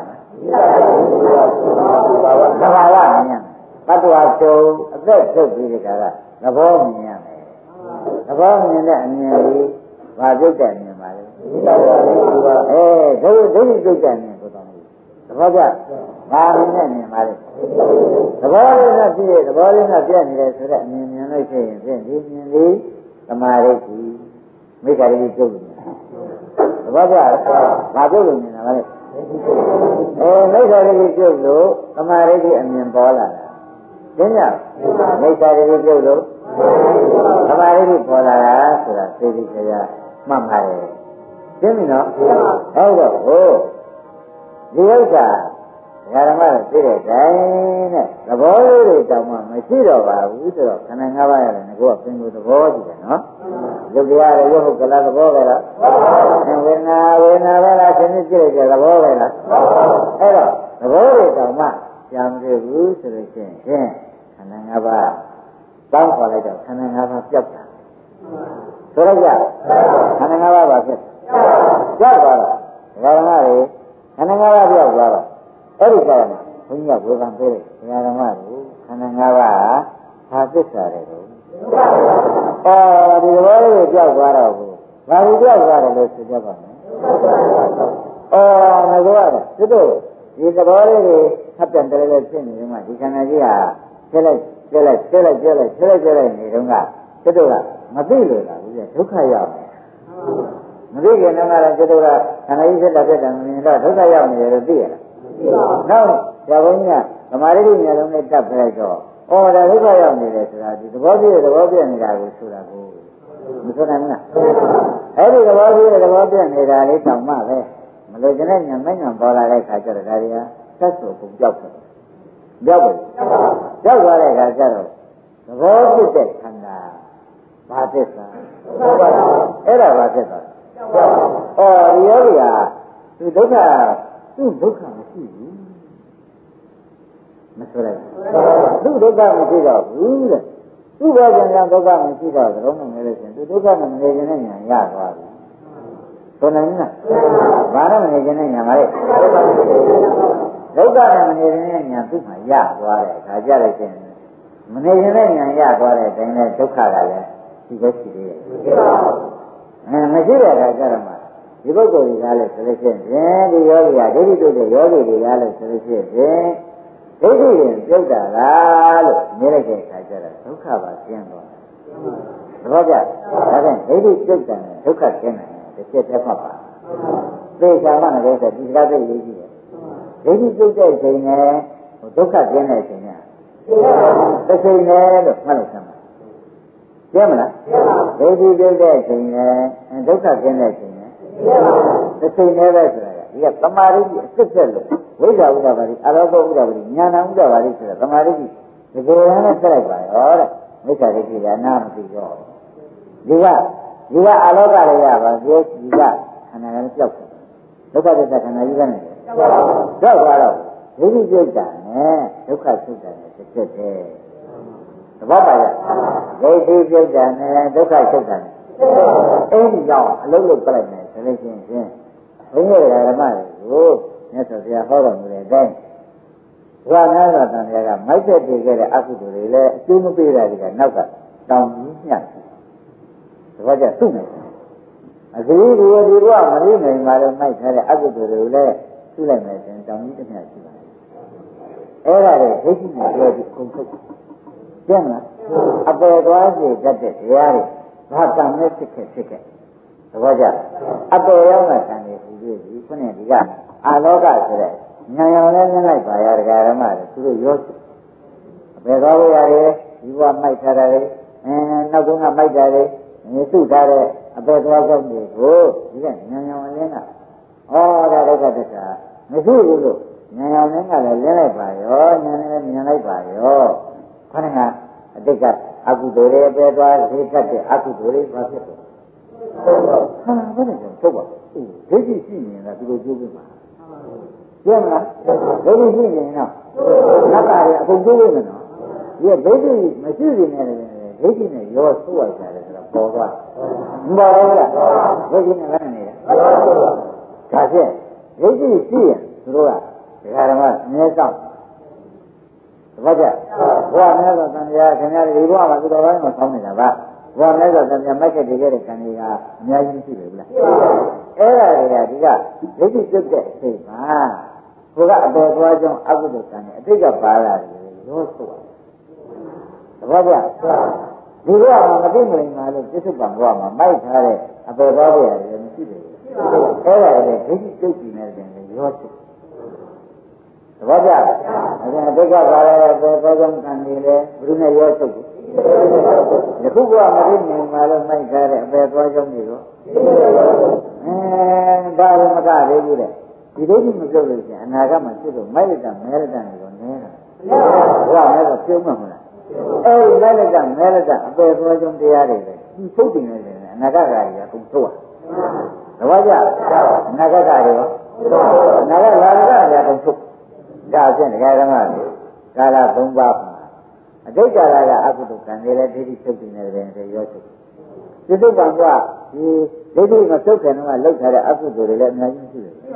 S2: သဘာဝမြင်တတ္တဝါတုံအသက်ထုတ်ပြီးဒီကရသဘောမြင်ရမယ်သဘောမြင်တဲ့အမြင်လေးဘာပြုတ်တယ်မြင်ပါလဲဒိဋ္ဌိပြုတ်တယ်မြင်ကိုတော့သဘောကျဘာနဲ့မြင်ပါလဲသဘောလေးနဲ့ပြည့်သဘောလေးနဲ့ပြည့်နေတယ်ဆိုတော့အမြင်မြင်လို့ရှိရင်ဖြင့်ဒီမြင်လေးသမာဓိကြီးမိစ္ဆာရိကျုပ်လို့သဘောကျဘာကျုပ်လို့မြင်တာလဲမိစ္ဆာရိကျုပ်လို့သမာဓိကြီးအမြင်ပေါ်လာတာသိညမိစ္ဆာရိကျုပ်လို့သမာဓိကြီးပေါ်လာတာဆိုတာသိသိကြရမှတ်ပါတယ်သိပြီနော်အဲ့တော့ဟိုဒီဥစ္စာဓမ္မတော့သိတဲ့တိုင်းနဲ့သဘောလေးတွေတောင်မှမရှိတော့ပါဘူးဆိုတော့ခန္ဓာ၅ပါးရတယ်ငါကပင်ကိုသဘောကြည့်တယ်နော်ရုပ်တရားရဲ့ရုပ်ဟုတ်ကလားသဘောပဲလားဝေဒနာပဲလားသင်္ကြန်ကြည့်တဲ့သဘောပဲလားအဲ့တော့သဘောတွေတောင်မှရှားမတွေ့ဘူးဆိုလို့ရှိရင်ခန္ဓာ၅ပါးတောင်းခေါ်လိုက်တော့ခန္ဓာ၅ပါးပျောက်တာဆိုတော့ကြသစ္စာတယ်ကိုဒီဘောလေးကြောက်သွားတော့ဘူးဘာလို့ကြောက်သွားတယ်လို့ဆိုကြပါမယ်ငါကတော့သူတို့ဒီသဘောလေးတွေဟပ်ပြန်တယ်လည်းဖြစ်နေတော့မှဒီခန္ဓာကြီးဟာကျက်လိုက်နေတော့ကသူတို့ကမသိလို့လားဘူးဒုက္ခရောက်တယ်မသိခင်တော့လည်းသူတို့ကခန္ဓာကြီးဖြစ်တာဖြစ်တယ်မမြင်တော့ဒုက္ခရောက်နေတယ်လို့သိရလားနောက်ဇာဘုန်းကြီးကဓမ္မရိပ်မျက်လုံးနဲ့တပ်ပြလိုက်တော့ဒါဒုက္ခရောက်နေတယ်ဆိုတာဒီသဘောပြည့်နေတာကိုဆိုတာကိုမဆိုနိုင်ဘူးလားအဲ့ဒီသဘောပြည့်နေတာလေးတောင်မှပဲမလို့ကျတဲ့ညာမညာပေါ်လာတဲ့ခါကျတော့ဒါတွေကသက်ဆိုပုံပြောက်တယ်ပြောက်သွားတဲ့ခါကျတော့သဘောဖြစ်တဲ့ခန္ဓာဘာသစ္စာအဲ့ဒါဘာသစ္စာဒီယောဂီဟာသူဒုက္ခမရှိဘူးမဆိုလိုက်သူဒုက္ခမရှိတော့ဘူးတဲ့သူ့ဘာကြောင့်ဒုက္ခမရှိတော့သလုံးနဲ့လည်းရှင်သူဒုက္ခမနေခြင်းနဲ့ညာရသွားပြီဆိုနိုင်လားဘာနဲ့မနေခြင်းနဲ့ညာပါလေဒုက္ခနဲ့မနေခြင်းနဲ့ညာသူ့မှာရသွားတယ်ခါကြလိုက်ခြင်းမနေခြင်းနဲ့ညာရသွားတဲ့အတိုင်းနဲ့ဒုက္ခကလည်းဒီပဲရှိသေးတယ်မရှိတဲ့အခါကျတော့မှဒီပုဂ္ဂိုလ်ကြီးကားလို့ဆိုလို့ရှိရင်ဒီယောဂီဟာဒိဋ္ဌိတို့တဲ့ယောဂီတွေကားလို့ဆိုလို့ရှိရင်ဒိဋ္ဌိရင်ပြုတ်တာလားလို့မြင်လိုက်တဲ့အခါကျတော့ဒုက္ခပါကျင်းသွားတယ်သဘောကျဒါဖြင့်ဒိဋ္ဌိပြုတ်တယ်ဒုက္ခကျင်းတယ်တစ်ချက်တစ်ဖက်ပါသိချာမှလည်းဆိုဒီစကားသိရေးကြည့်တယ်ဒိဋ္ဌိပြုတ်တဲ့အချိန်နဲ့ဒုက္ခကျင်းတဲ့အချိန်နဲ့တစ်ချိန်နဲ့လို့မှတ်လိုက်စမ်းပါကျင်းမလားဒိဋ္ဌိပြုတ်တဲ့အချိန်နဲ့ဒုက္ခကျင်းတဲ့အချိန်နဲ့တစ်ချိန်နဲ့ပဲဆိုတာဒီကသမာဓိအစ်စ်ဆက်လို့ဝိဇ္ဇာဥဒ္ဒဘာတိအရောဂဥဒ္ဒဘာတိဉာဏဥဒ္ဒဘာတိဆိုတာသမာဓိကြီးဒီကိုယ်ရမ်းနဲ့ဆက်လိုက်ပါရောတဲ့မိစ္ဆာဒိဋ္ဌိကအနာမသိတော့ဒီကအလောကလည်းရပါသေးဒီကခန္ဓာလည်းကြောက်တယ်ဒုက္ခသစ္စာခန္ဓာကြီးပဲနဲ့ကြောက်သွားတော့ဒိဋ္ဌိပြုတ်တာနဲ့ဒုက္ခဆုတ်တာနဲ့တစ်ချက်တည်းသဘောပါရဲ့ဒိဋ္ဌိပြုတ်တာနဲ့ဒုက္ခဆုတ်တာနဲ့အဲဒီကြောင့်အလုံးလုံးပြလိုက်မယ်ဆိုလို့ရှိရင်ဘုန်းကြီးဓမ္မတွေကိုမြတ်စွာဘုရားဟောတော်မူတဲ့အတိုင်းဘုရားများစွာတန်ခါကမိုက်တဲ့တည်ခဲ့တဲ့အကုသိုလ်တွေလည်းအကျိုးမပေးတာတွေကနောက်ကတောင်းကြီးညှပ်တယ်။ဒါကြောင့်သူ့မယ်အစီအဒီဒီကမရိနိုင်ပါလို့မိုက်ထားတဲ့အကုသိုလ်တွေကိုလည်းသူ့လိုက်မယ်ဆိုရင်တောင်းကြီးတစ်ညရှိပါတယ်။အဲ့ဒါတွေဒိဋ္ဌိနဲ့ပြောပြီးကုန်ထုတ်ကျင့်လားအပေသွားစေတတ်တဲ့တရားတွေဘာကံနဲ့ဖြစ်ခဲ့သဘောကျအပေရောက်တဲ့ကံတွေဒီခုနဲ့ဒီကအာလောကဆိုတဲ့ဉာဏ်ရောင်လည်းလိုက်ပါရတရားဓမ္မတွေသူတို့ရောအပေသွားဖို့ရတယ်ဒီဘဝမိုက်ထားတယ်နောက်တုန်းကမိုက်တာတွေမြေစုထားတဲ့အပေသွားကြောင့်တွေကိုဒီကဉာဏ်ရောင်လင်းကဒါဒုက္ခသစ္စာမရှိဘူးလို့ဉာဏ်ရောင်လင်းကလည်းလင်းလိုက်ပါရောဉာဏ်လည်းမြင်လိုက်ပါရောခဏကအတိတ်ကအကုသိုလ်တွေအပေသွားစေတတ်တဲ့အကုသိုလ်တွေဘာဖြစ်လဲဘယ်နဲ့ကြောင့်ထုတ်ပါဒိဋ္ဌိရှိနေတာသူတို့ကြိုးပြပါကျင်းမလားဒိဋ္ဌိရှိနေတော့နတ်တာတွေအကုန်ကြိုးပြမယ်နော်ဒီဒိဋ္ဌိမရှိနေတယ်ဒိဋ္ဌိနဲ့ရောဆိုးရကြတယ်ဆိုတော့ပေါ်သွားမပေါ်ဘူးလားဒိဋ္ဌိနဲ့လည်းနေတယ်ဒါဖြင့်ဒိဋ္ဌိရှိရင်သူတို့ကဒကာဓမ္မအမြဲဆောင်သဘောကျဘုရားများသောတန်တရားခင်ဗျားဒီဘုရားမှာသူတော်ပိုင်းမှာဆောင်းနေတာပါဘုရားများသောတန်တရားမိုက်ခဲ့တဲ့ခံတွေကအများကြီးရှိတယ်ဗျလားအဲ့ဒါတွေကဒီကဒိဋ္ဌိပြုတ်တဲ့အချိန်မှာဘုရားအတော်သွားကြောင်းအကုသိုလ်ကံနဲ့အတိတ်ကပါလာတယ်ရောဆိုသဘောကျဒီဘုရားမှာမသိမလိမ္မာလို့ပြစ္ဆုတ်ပံဘုရားမှာမိုက်ထားတဲ့အပေါ်သွားဖို့ရတယ်မရှိဘူးအဲ့ဒါတွေဒိဋ္ဌိပြုတ်ပြီးနေတဲ့ရောဆိုသဘောကျအဲ့ဒါအတိတ်ကပါလာတဲ့ပေါ်သွားကြောင်းကံတွေလည်းဘုရားနဲ့ရောဆိုယခုကမရင်းနေမှာလို့မိုက်ထားတဲ့အပေသွားကြောင်းတွေတော့ဒါလည်းမကသေးဘူးတဲ့ဒီဒိဋ္ဌိမပြုတ်လို့ရှိရင်အနာဂတ်မှာဖြစ်လို့မိုက်လက်တမဲလက်တတွေတော့နေတာဘုရားလည်းတော့ပြုံးမှာမလားအဲဒီမိုက်လက်တမဲလက်တအပေသွားကြောင်းတရားတွေလည်းဒီထုတ်တင်နေတယ်အနာဂတ်ကကြီးအကုန်ထုတ်ရသဘောကျအနာဂတ်ကတွေရောအနာဂတ်လာကလည်းအကုန်ထုတ်ဒါဖြင့်ဒကာဓမ္မတွေကာလ၃ပါးအတိတ်ကာလကအကုသိုလ်ကံတွေလည်းဒိဋ္ဌိချုပ်နေတယ်ဆိုရောချုပ်ဒီသုတ်ကံကဒီဒိဋ္ဌိမချုပ်ခင်တော့လောက်ထားတဲ့အကုသိုလ်တွေလည်းအများကြီးရှိတယ်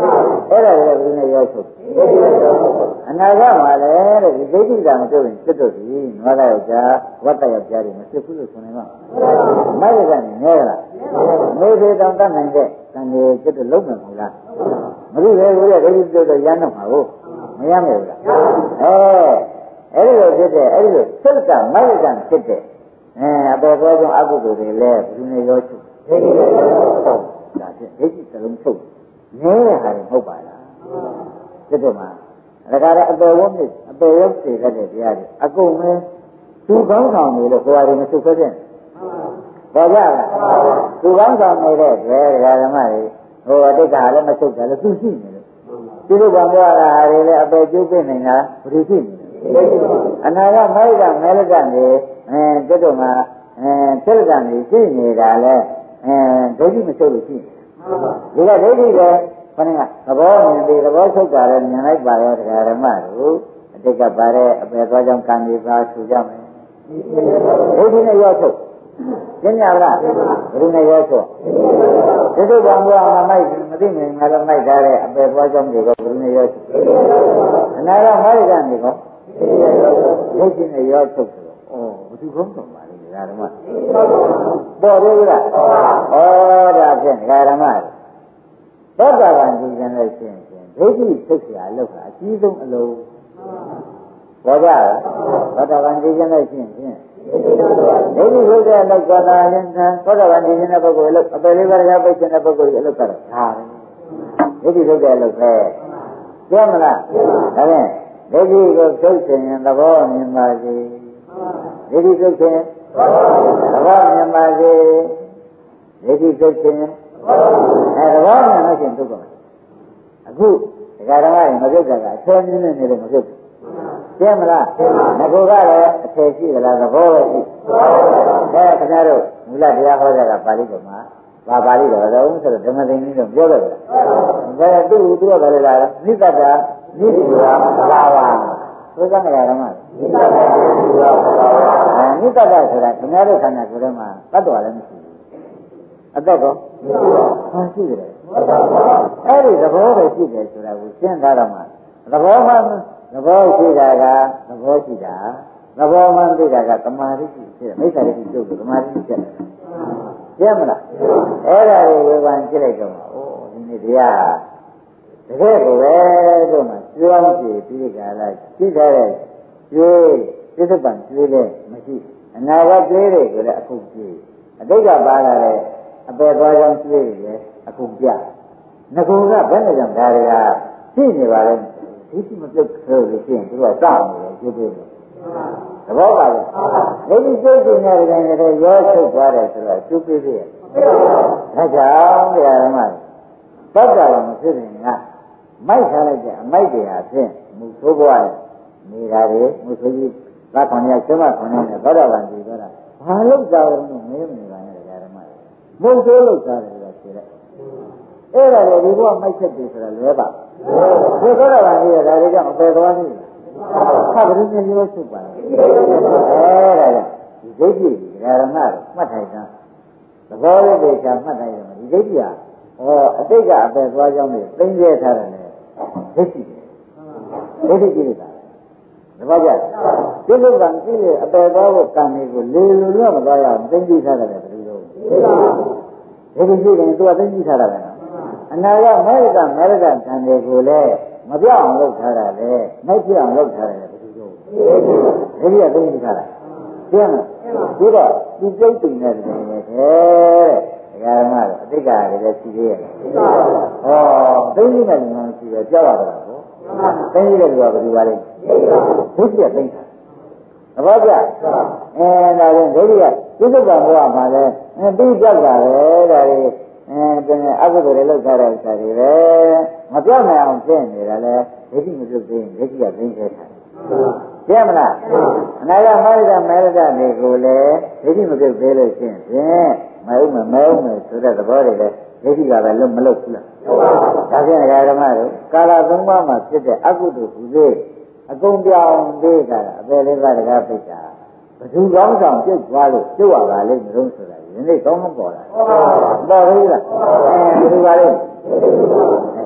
S2: အဲ့ဒါလည်းဘယ်နဲ့ရောချုပ်အနာဂတ်မှာလည်းတဲ့ဒီဒိဋ္ဌိကမတွေ့ရင်စစ်တော့ဒီနွားသားယောက်ျားဝတ်သားယောက်ျားတွေမစစ်ဘူးလို့ဆိုနေမှာမိုက်ကနေနဲလားနေသေးတောင်တတ်နိုင်တဲ့တန်ကြီးစစ်တော့လုံးမယ်မဟုတ်လားမလို့လေကိုရဒိဋ္ဌိတို့တော့ရမ်းတော့မှာကိုမရမယ်ဘူးလားအဲ့ဒီလိုဖြစ်တဲ့အဲ့ဒီလိုစိတ်ကမိုက်ကဖြစ်တဲ့အပေပေါ်ဆုံးအကုသိုလ်တွေလည်းဘယ်လိုရောချုပ်ဒိဋ္ဌိလည်းဟုတ်ဒါဖြင့်ဒိဋ္ဌိစလုံးချုပ်နေတဲ့ဟာတွေဟုတ်ပါလားစစ်တော့မှာဒါကြတဲ့အပေဝတ်နဲ့အပေဝတ်တွေတဲ့တရားတွေအကုန်ပဲသူကောင်းဆောင်နေလို့ဟိုဟာတွေမချုပ်ခဲ့တဲ့ပေါ်ကြလားသူကောင်းဆောင်နေတဲ့တရားဓမ္မတွေဟိုအတိတ်ကလည်းမချုပ်တယ်လို့သူရှိနေလို့ဒီလိုကောင်ပြောတာဟာတွေလည်းအပေကျုပ်ပြနေတာဘယ်လိုရှိနေလဲအနာကမိုက်ကမဲလကနေတက်တော့မှာတက်ကနေရှိနေတာလဲဒိဋ္ဌိမချုပ်လို့ရှိနေဒီကဒိဋ္ဌိကခဏကသဘောမြင်ပြီးသဘောချုပ်တာလည်းမြင်လိုက်ပါရောတရားဓမ္မတို့အတိတ်ကပါတဲ့အပေသွားကြောင့်ကံဒီပါဆူကြမယ်ဒိဋ္ဌိနဲ့ရောချုပ်ရှင်းရလားဘယ်လိုနဲ့ရောချုပ်ဒီလိုကောင်ကမိုက်မသိမြင်မှလည်းမိုက်ထားတဲ့အပေသွားကြောင့်တွေကဘယ်လိုနဲ့ရောချုပ်အနာကမိုက်ကနေကောဒိဋ္ဌိနဲ့ရောချုပ်ဆိုတော့ဘယ်သူကောင်းတော့ပါလဲတရားဓမ္မပေါ်သေးဘူးလားဒါဖြင့်တရားဓမ္မသောတာပန်ကြည်ကျင်လို့ရှိရင်ဒိဋ္ဌိသိက္ခာလောက်တာအကြီးဆုံးအလုံးပေါ်ကြလားသောတာပန်ကြည်ကျင်လို့ရှိရင်ဒိဋ္ဌိသိက္ခာလောက်သွားတာရင်သောတာပန်ကြည်ကျင်တဲ့ပုဂ္ဂိုလ်အလုပ်အပယ်လေးပါးကပိတ်ခြင်းတဲ့ပုဂ္ဂိုလ်အလုပ်ကတော့ဒါပဲဒိဋ္ဌိသိက္ခာလောက်ပဲပြောမလားဒါဖြင့်ဒိဋ္ဌိကိုထုတ်ခြင်းရင်သဘောမြင်ပါစေဒိဋ္ဌိထုတ်ခြင်းသဘောမြင်ပါစေဒိဋ္ဌိထုတ်ခြင်းသဘောမြင်လို့ရှိရင်ထုတ်ပါမယ်အခုဒကာဓမ္မတွေမပြုတ်တာကအဆွဲမြင်းနေလို့မပြုတ်ဘူးကျင်းမလားငကိုကလည်းအထည်ရှိသလားသဘောပဲရှိခင်ဗျားတို့မူလတရားဟောတာကပါဠိတော်မှာပါဠိတော်တော့ဆိုတော့ဓမ္မသိင်းကြီးတော့ပြောတယ်ဗျာဒါကသူ့ကလည်းလားနိတ္တတာနိတိယပါပါသိကမလားဓမ္မနိတ္တတာနိတ္တတာဆိုတာခင်ဗျားတို့ခန္ဓာကိုယ်ထဲမှာတတ်တော်လည်းမရှိဘူးအသက်ကောရှိတယ်အဲ့ဒီသဘောပဲရှိတယ်ဆိုတာကိုရှင်းထားတော့မှသဘောမှသဘောရှိတာကသဘောရှိတာသဘောမှသိတာကသမာဓိရှိတယ်မိစ္ဆာဓိရှိလို့သမာဓိရှိတယ်ရှင်းမလားအဲ့ဒါကိုဝေဖန်ကြည့်လိုက်တော့ဒီနေ့တရားတကယ်ကိုပဲတို့မှကျွမ်းကြည့်ပြီးကြလားရှိထားတဲ့ကျွေးပြစ္ဆုတ်ပံကျွေးတဲ့မရှိအနာဂတ်ကျွေးတွေကိုလည်းအခုကြည့်အတိတ်ကပါလာတဲ့အပေသွားကြောင်းကျွေးတွေလည်းအခုပြငကူကဘယ်နဲ့ကြောင့်ဒါတွေကရှိနေပါလဲဒီတိမပြုတ်ဆိုလို့ရှိရင်သူကစောင့်နေတယ်ကျွေးတယ်သဘောပါလားဒိဋ္ဌိစိတ်ပညာတွေလည်းရောထုတ်သွားတယ်ဆိုတော့ကျွေးပေးတယ်ဒါကြောင့်တရားဓမ္မသောတာပန်မဖြစ်ရင်ကမိုက်ထားလိုက်တဲ့အမိုက်တွေဟာဖြင့်မူဆိုးဘွားနေတာတွေမူဆိုးကြီးသာခွန်ရကျမခွန်ရနဲ့သောတာပန်ကြည့်တော့ဘာလို့ကြောက်လို့မင်းမနေပါနဲ့တရားဓမ္မမုတ်ဆိုးလို့စားတယ်လို့ဆိုတဲ့အဲ့ဒါလေဒီဘုရားမိုက်ချက်တွေဆိုတာလွဲပါဒီသောတာပန်ကြီးကဒါတွေကြောင့်အပယ်သွားနေတယ်ခါပရိသေရောချုပ်ပါလားအဲ့ဒါဒီဒိဋ္ဌိတရားဓမ္မကိုမှတ်ထိုင်တာသဘောလေးတွေချမှတ်တိုင်းတယ်ဒီဒိဋ္ဌိဟာအတိတ်ကအပယ်သွားကြောင်းနဲ့သိကျဲထားတယ်လေဒိဋ္ဌိဒိဋ္ဌိကြည့်လိုက်တာသဘောကျဒီလိုကံကြည့်လေအပယ်သွားဖို့ကံတွေကိုလေလိုတော့မသွားရအောင်သိကြည့်ထားတယ်ဘယ်လိုလုပ်ဒိဋ္ဌိကြည့်ရင်သူကသိကြည့်ထားတာပဲအနာကမေရကံတွေကိုလည်းမပြောင်းအောင်လုပ်ထားတာလေမိုက်ပြအောင်လုပ်ထားတယ်ဘယ်လိုလုပ်ဒိဋ္ဌိကသိကြည့်ထားတာကျင်းလားဒီတော့ဒီစိတ်တင်တဲ့တယ်တဲ့တရားဓမ္မတော့အတိတ်ကလည်းရှိသေးရဲ့သိနေတယ်မှရှိရကြောက်ရတာကိုသိနေတဲ့လူကဘယ်လိုပါလဲဒိဋ္ဌိကသိတာသဘောကျဒါရင်ဒိဋ္ဌိကပြစ္ဆုတ်ကဘဝမှာလည်းပြီးကြောက်တာပဲဒါတွေအကုသိုလ်တွေလောက်ထားတဲ့ဥစ္စာတွေပဲမပြောင်းနိုင်အောင်ဖြစ်နေတာလေဒိဋ္ဌိမပြုတ်သေးရင်ဒိဋ္ဌိကသိနေတယ်ကျင်းမလားအနာဂတ်မေရတွေကိုလည်းဒိဋ္ဌိမပြုတ်သေးလို့ရှိရင်မဲဥမယ်ဆိုတဲ့သဘောတွေလည်းဒိဋ္ဌိကပဲမလုပ်ဘူးလားဒါဖြင့်ဓမ္မတို့ကာလသုံးပါးမှာဖြစ်တဲ့အကုသိုလ်ကူသေးအကုန်ပြောင်းသေးတာအပေလေးပါးတကားပိတ်တာဘသူကောင်းဆောင်ပြုတ်သွားလို့ပြုတ်ရပါလိမ့်မလို့ဆိုတာဒီနေ့ကောင်းကောင်းပေါ်လာပေါ်သေးလားဘသူပါလိမ့်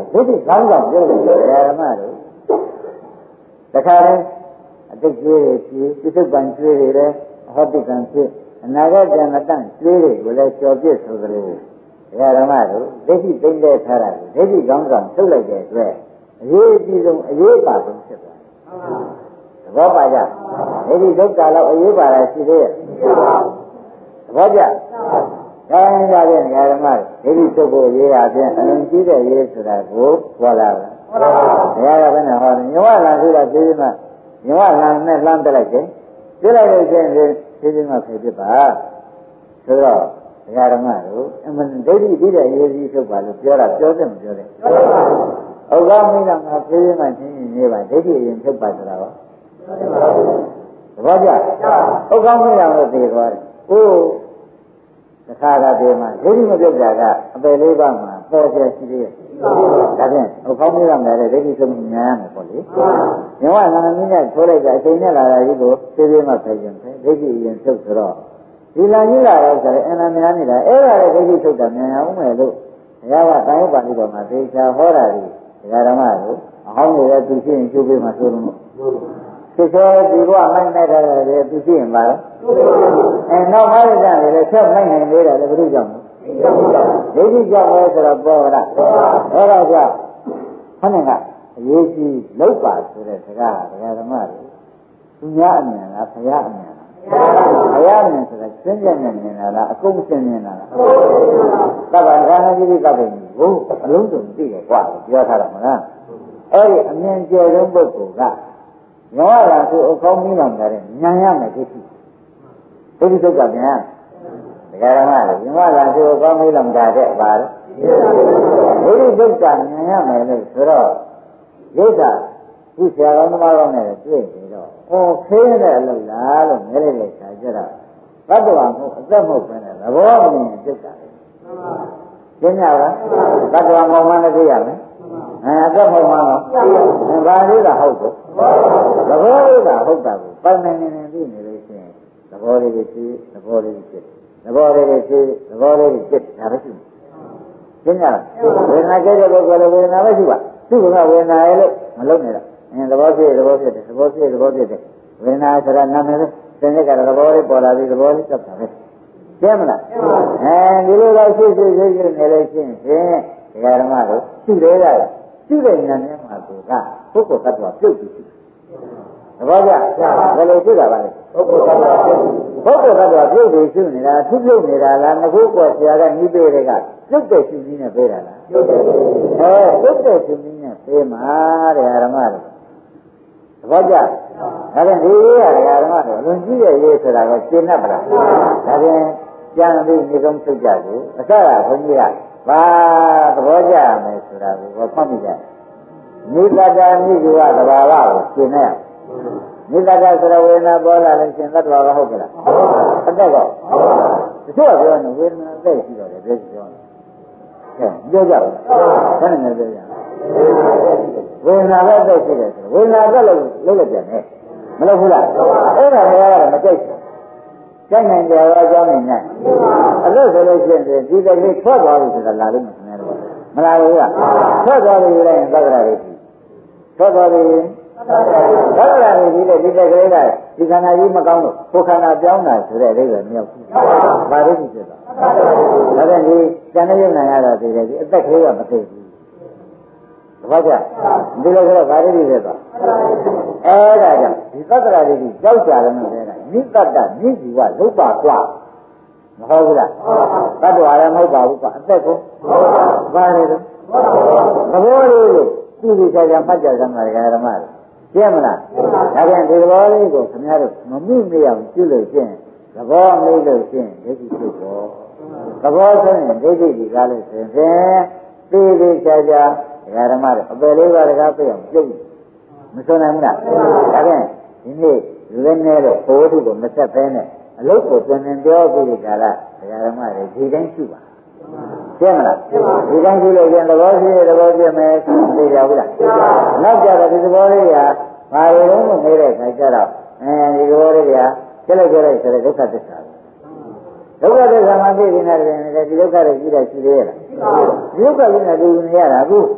S2: ဒိဋ္ဌိကောင်းဆောင်ပြောလို့ဓမ္မတို့တခါလဲအတိတ်ကျွေးတွေပြီးပြစ္ဆုတ်ပံကျွေးတွေလည်းအဟောတိကံဖြစ်အနာဂတ်ကံမတန့်ကျွေးတွေကိုလည်းကျော်ပြစ်ဆိုသလိုဓမ္မတို့ဒိဋ္ဌိသိမ့်တဲ့ထားတာကိုဒိဋ္ဌိကောင်းဆောင်ထုတ်လိုက်တဲ့အတွက်အရေးအကြီးဆုံးအရေးပါဆုံးဖြစ်သွားတယ်သဘောပါကြဒိဋ္ဌိဒုက္ခလောက်အရေးပါတာရှိသေးရဲ့သဘောကြဒါရင်ဒါဖြင့်ဓမ္မဒိဋ္ဌိထုတ်ဖို့ရေးတာဖြင့်အလုံးကြီးတဲ့ရေးဆိုတာကိုပေါ်လာတာဘုရားကဘယ်နဲ့ဟောညဝလံဆိုတာပြေးမှညဝလံနဲ့လှမ်းတက်လိုက်တယ်ပြလိုက်လို့ချင်းပြေးမှဖြစ်ဖြစ်ပါဆိုတော့ဓမ္မတို့အမှန်ဒိဋ္ဌိပြီးတဲ့ရေးကြီးထုတ်ပါလို့ပြောတာပြောတယ်မပြောတယ်ဥက္ကမိတ်ကမှာပြေးမှချင်းနေပါဒိဋ္ဌိရင်ထုတ်ပါဆိုတာရောသဘောကျဥက္ကမိတ်ကတော့သိသွားတယ်တခါကတည်းမှာဒိဋ္ဌိမပြုတ်တာကအပယ်လေးပါးမှာပေါ်ပြရှိသေးတယ်ဒါဖြင့်ဥက္ကမိတ်ကလည်းဒိဋ္ဌိဆုံးညာရမယ်ပေါ့လေညဝနာမင်းနဲ့ထိုးလိုက်တဲ့အချိန်နဲ့လာတာကြီးကိုပြေးမှဖယ်ခြင်းပဲဒိဋ္ဌိရင်ထုတ်ဆိုတော့ဒီလာကြီးလာတော့ဆိုရင်အနာများနေတာအဲ့ဒါလည်းဒိဋ္ဌိထုတ်တာမြန်အောင်မယ်လို့ဘုရားကတာယုပ္ပါဠိတော်မှာသေချာဟောတာဒီဓမ္မတို့အဟောင်းနေတဲ့သူရှိရင်ကျိုးပေးမှဆိုလို့ဖြစ်စေဒီဘဝနိုင်တဲ့တယ်သူရှိရင်ပါတော့နောက်မှလည်းကြတယ်လေဆက်နိုင်နေသေးတယ်လေဘုရားကြောင့်ဒိဋ္ဌိကြောင့်ပဲဆိုတော့ပေါ်တာအဲ့ဒါကြောင့်ခဏကအရေးကြီးလောက်ပါဆိုတဲ့စကားဓမ္မတို့သူများအမြင်လားဘုရားအမြင်လားဘုရားအမြင်ဆိုတာရှင်းပြနေနေတာလားအကုန်ရှင်းနေတာလားသဗ္ဗံဃာဏတိသဗ္ဗေကိုအလုံးစုံသိတယ်ကွာပြောထားတာမလားအဲ့ဒီအမြင်ကျယ်ဆုံးပုဂ္ဂိုလ်ကညောလာသူအကောင်းကြီးလောင်ကြတဲ့ဉာဏ်ရမယ်ဒိဋ္ဌိဒိဋ္ဌိသုတ်ကပြန်ဒကာရမလေညောလာသူအကောင်းကြီးလောင်ကြတဲ့ပါတော့ဒိဋ္ဌိသုတ်ကဉာဏ်ရမယ်လို့ဆိုတော့ရိစ္ဆာဒီဆရာတော်သမားကောင်းနဲ့တွေ့နေတော့ခဲရတဲ့အလုပ်လားလို့မဲလိုက်လိုက်တာကြတော့ဘတ်တော်မှုအသက်မဟုတ်ဘဲနဲ့သဘောမမြင်ပြုတ်တာလေရှင်းကြလားဘတ်တော်မောင်မနဲ့သိရမယ်အသက်မဟုတ်မှတော့ဘာလို့လဲဟုတ်တော့သဘောလေးကဟုတ်တာကိုပိုင်နိုင်နေသိနေလို့ရှိရင်သဘောလေးတွေသိသဘောလေးတွေဖြစ်သဘောလေးတွေသိသဘောလေးတွေဖြစ်ဒါပဲရှိတယ်ရှင်းကြလားဝေဒနာကြတဲ့ပုဂ္ဂိုလ်ဝေဒနာပဲရှိပါသူကဝေဒနာရဲ့လို့မလုံးနဲ့တော့သဘောဖြစ်သဘောဖြစ်တယ်သဘောဖြစ်သဘောဖြစ်တယ်ဝေဒနာဆိုတာနာမည်ပဲသင်္ကြန်ကသဘောလေးပေါ်လာပြီးသဘောလေးတက်တာပဲရှင်းမလားဒီလိုတော့ရှိနေလို့ရှိရင်ဖြင့်ဓမ္မတို့ရှိသေးတာရှိတဲ့ဉာဏ်နဲ့မှာကပုဂ္ဂိုလ်တ attva ပြုတ်ပြီးရှိသဘောကျဘယ်လိုရှိတာပါလဲပုဂ္ဂိုလ်တ attva ပြုတ်ပြီးရှိနေတာသူပြုတ်နေတာလားငါကိုယ်ကဆရာကနှီးပေးတဲ့ကပြုတ်တဲ့ရှိနည်းနဲ့ပေးတာလားပြုတ်တဲ့ရှိနည်းနဲ့ပေးမှာတဲ့ဓမ္မတို့သဘောကျဒါဖြင့်ဒီဓမ္မတို့လွန်ကြီးရဲ့ရေးဆိုတာကိုရှင်းတတ်ပါလားဒါဖြင့်ကြံပြီးနေကုန်းထုတ်ကြကိုအစကဘုန်းကြီးကဘာသဘောကျရမယ်ဆိုတာကိုမှတ်မိကြနိတ္တတာမိဇုဝသဘာဝကိုရှင်းနေနိတ္တတာဆိုတော့ဝေဒနာပေါ်လာလို့ရှင်းသတ္တဝါကဟုတ်ကလားအတက်ကတချို့ကပြောနေဝေဒနာအသက်ရှိတော့တယ်ပြောကြပါဘယ်နဲ့ပြောကြဝေဒနာလည်းအသက်ရှိတယ်ဆိုဝေဒနာကလည်းလုံးလိုက်ပြန်နေမလုပ်ဘူးလားအဲ့ဒါလည်းကတော့မကြိုက်ဘူးကျန်နိုင်ကြတော့အကြောင်းနေနိုင်အလို့ဆိုလို့ရှိရင်ဒီတည်းထွက်သွားပြီဆိုတာလာလို့မနေတော့မလာဘူးလားထွက်သွားပြီလည်းသက္ကရာလေးထွက်သွားပြီသက္ကရာလေးဒီတည်းကလေးကဒီခန္ဓာကြီးမကောင်းလို့ကိုယ်ခန္ဓာပြောင်းတာဆိုတဲ့အိဗယ်မြောက်ဘူးဘာလို့ဖြစ်သွားဒါပြန်ဒီကျန်တဲ့ရုပ်နာရတာဒီအသက်ကလေးကမသိဘူးဘာကြဒီလိုဆိုတော့ဘာလို့ဖြစ်သွားအဲ့ဒါကြောင့်ဒီသက္ကရာလေးကြီးကြောက်ကြတယ်လို့ပြောတာနိတ္တတနိဇီဝလုပ္ပကွာမဟုတ်ဘူးလားတတ္တဝါလည်းမဟုတ်ပါဘူးကွာအသက်ကိုပါတယ်လို့သဘောလေးလို့သိသိချာချာမှတ်ကြစမ်းပါဓမ္မတွေရှင်းမလားဒါပြန်ဒီသဘောလေးကိုခင်ဗျားတို့မမိမရအောင်ပြုလို့ရှင်းသဘောမေးလို့ရှင်းဒိဋ္ဌိဖြစ်ပေါ်သဘောဆိုရင်ဒိဋ္ဌိဒီကားလို့ဆိုရင်သိသိချာချာဓမ္မတွေအပယ်လေးပါးတကားပြအောင်ပြုတ်မစွန်နိုင်ဘူးလားဒါပြန်ဒီနေ့လူလည်းနဲ့တော့ဘိုးထုကိုမဆက်ဖဲနဲ့အလုတ်ကိုပြန်ပြန်ပြောပြီးဒီကာလဓမ္မတွေဒီတိုင်းရှိပါရှင်းမလားဒီတိုင်းရှိလို့ရင်သဘောရှိတဲ့သဘောပြမယ်သိကြဘူးလားနောက်ကြတော့ဒီသဘောလေးကဘာတွေလုံးလို့နေတဲ့ခါကျတော့ဒီသဘောလေးကကျလိုက်ဆိုတဲ့ဒုက္ခသစ္စာဒုက္ခသစ္စာမှသိနေတဲ့ဒီဒုက္ခတွေကြီးတယ်ရှိသေးရဲ့လားဒီဒုက္ခကြီးနဲ့ဒီနေရတာအခု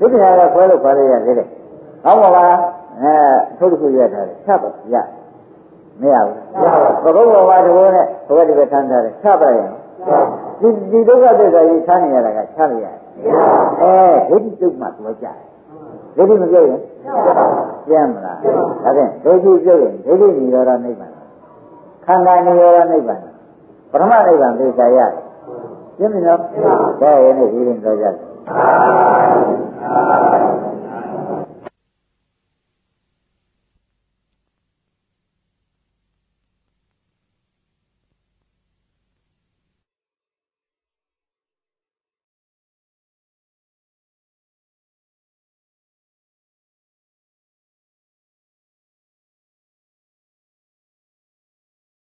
S2: ဒုက္ခရခွဲလို့ခေါ်ရရသေးတယ်ဟောပါပါထုတ်တစ်ခုရထားတယ်ချပါရမရဘူးဘုရားဘာတဘောနဲ့ဘုရားဒီပဲထမ်းထားတယ်ချပါရင်ဒီဒုက္ခသစ္စာကြီးဆန်းနေရတာကချလိုက်ရတယ်ဒိဋ္ဌိတုတ်မှပြောကြတယ်ဒိဋ္ဌိမပြောရင်ကျမ်းမလားဒါဖြင့်ဒိဋ္ဌိပြောရင်ဒိဋ္ဌိនិရောဓနိဗ္ဗာန်ခန္ဓာនិရောဓနိဗ္ဗာန်ပရမနိဗ္ဗာန်သိကြရတယ်ရှင်းပြီနော်ဒါရဲ့နေ့ဒီရင်ပြောကြတယ်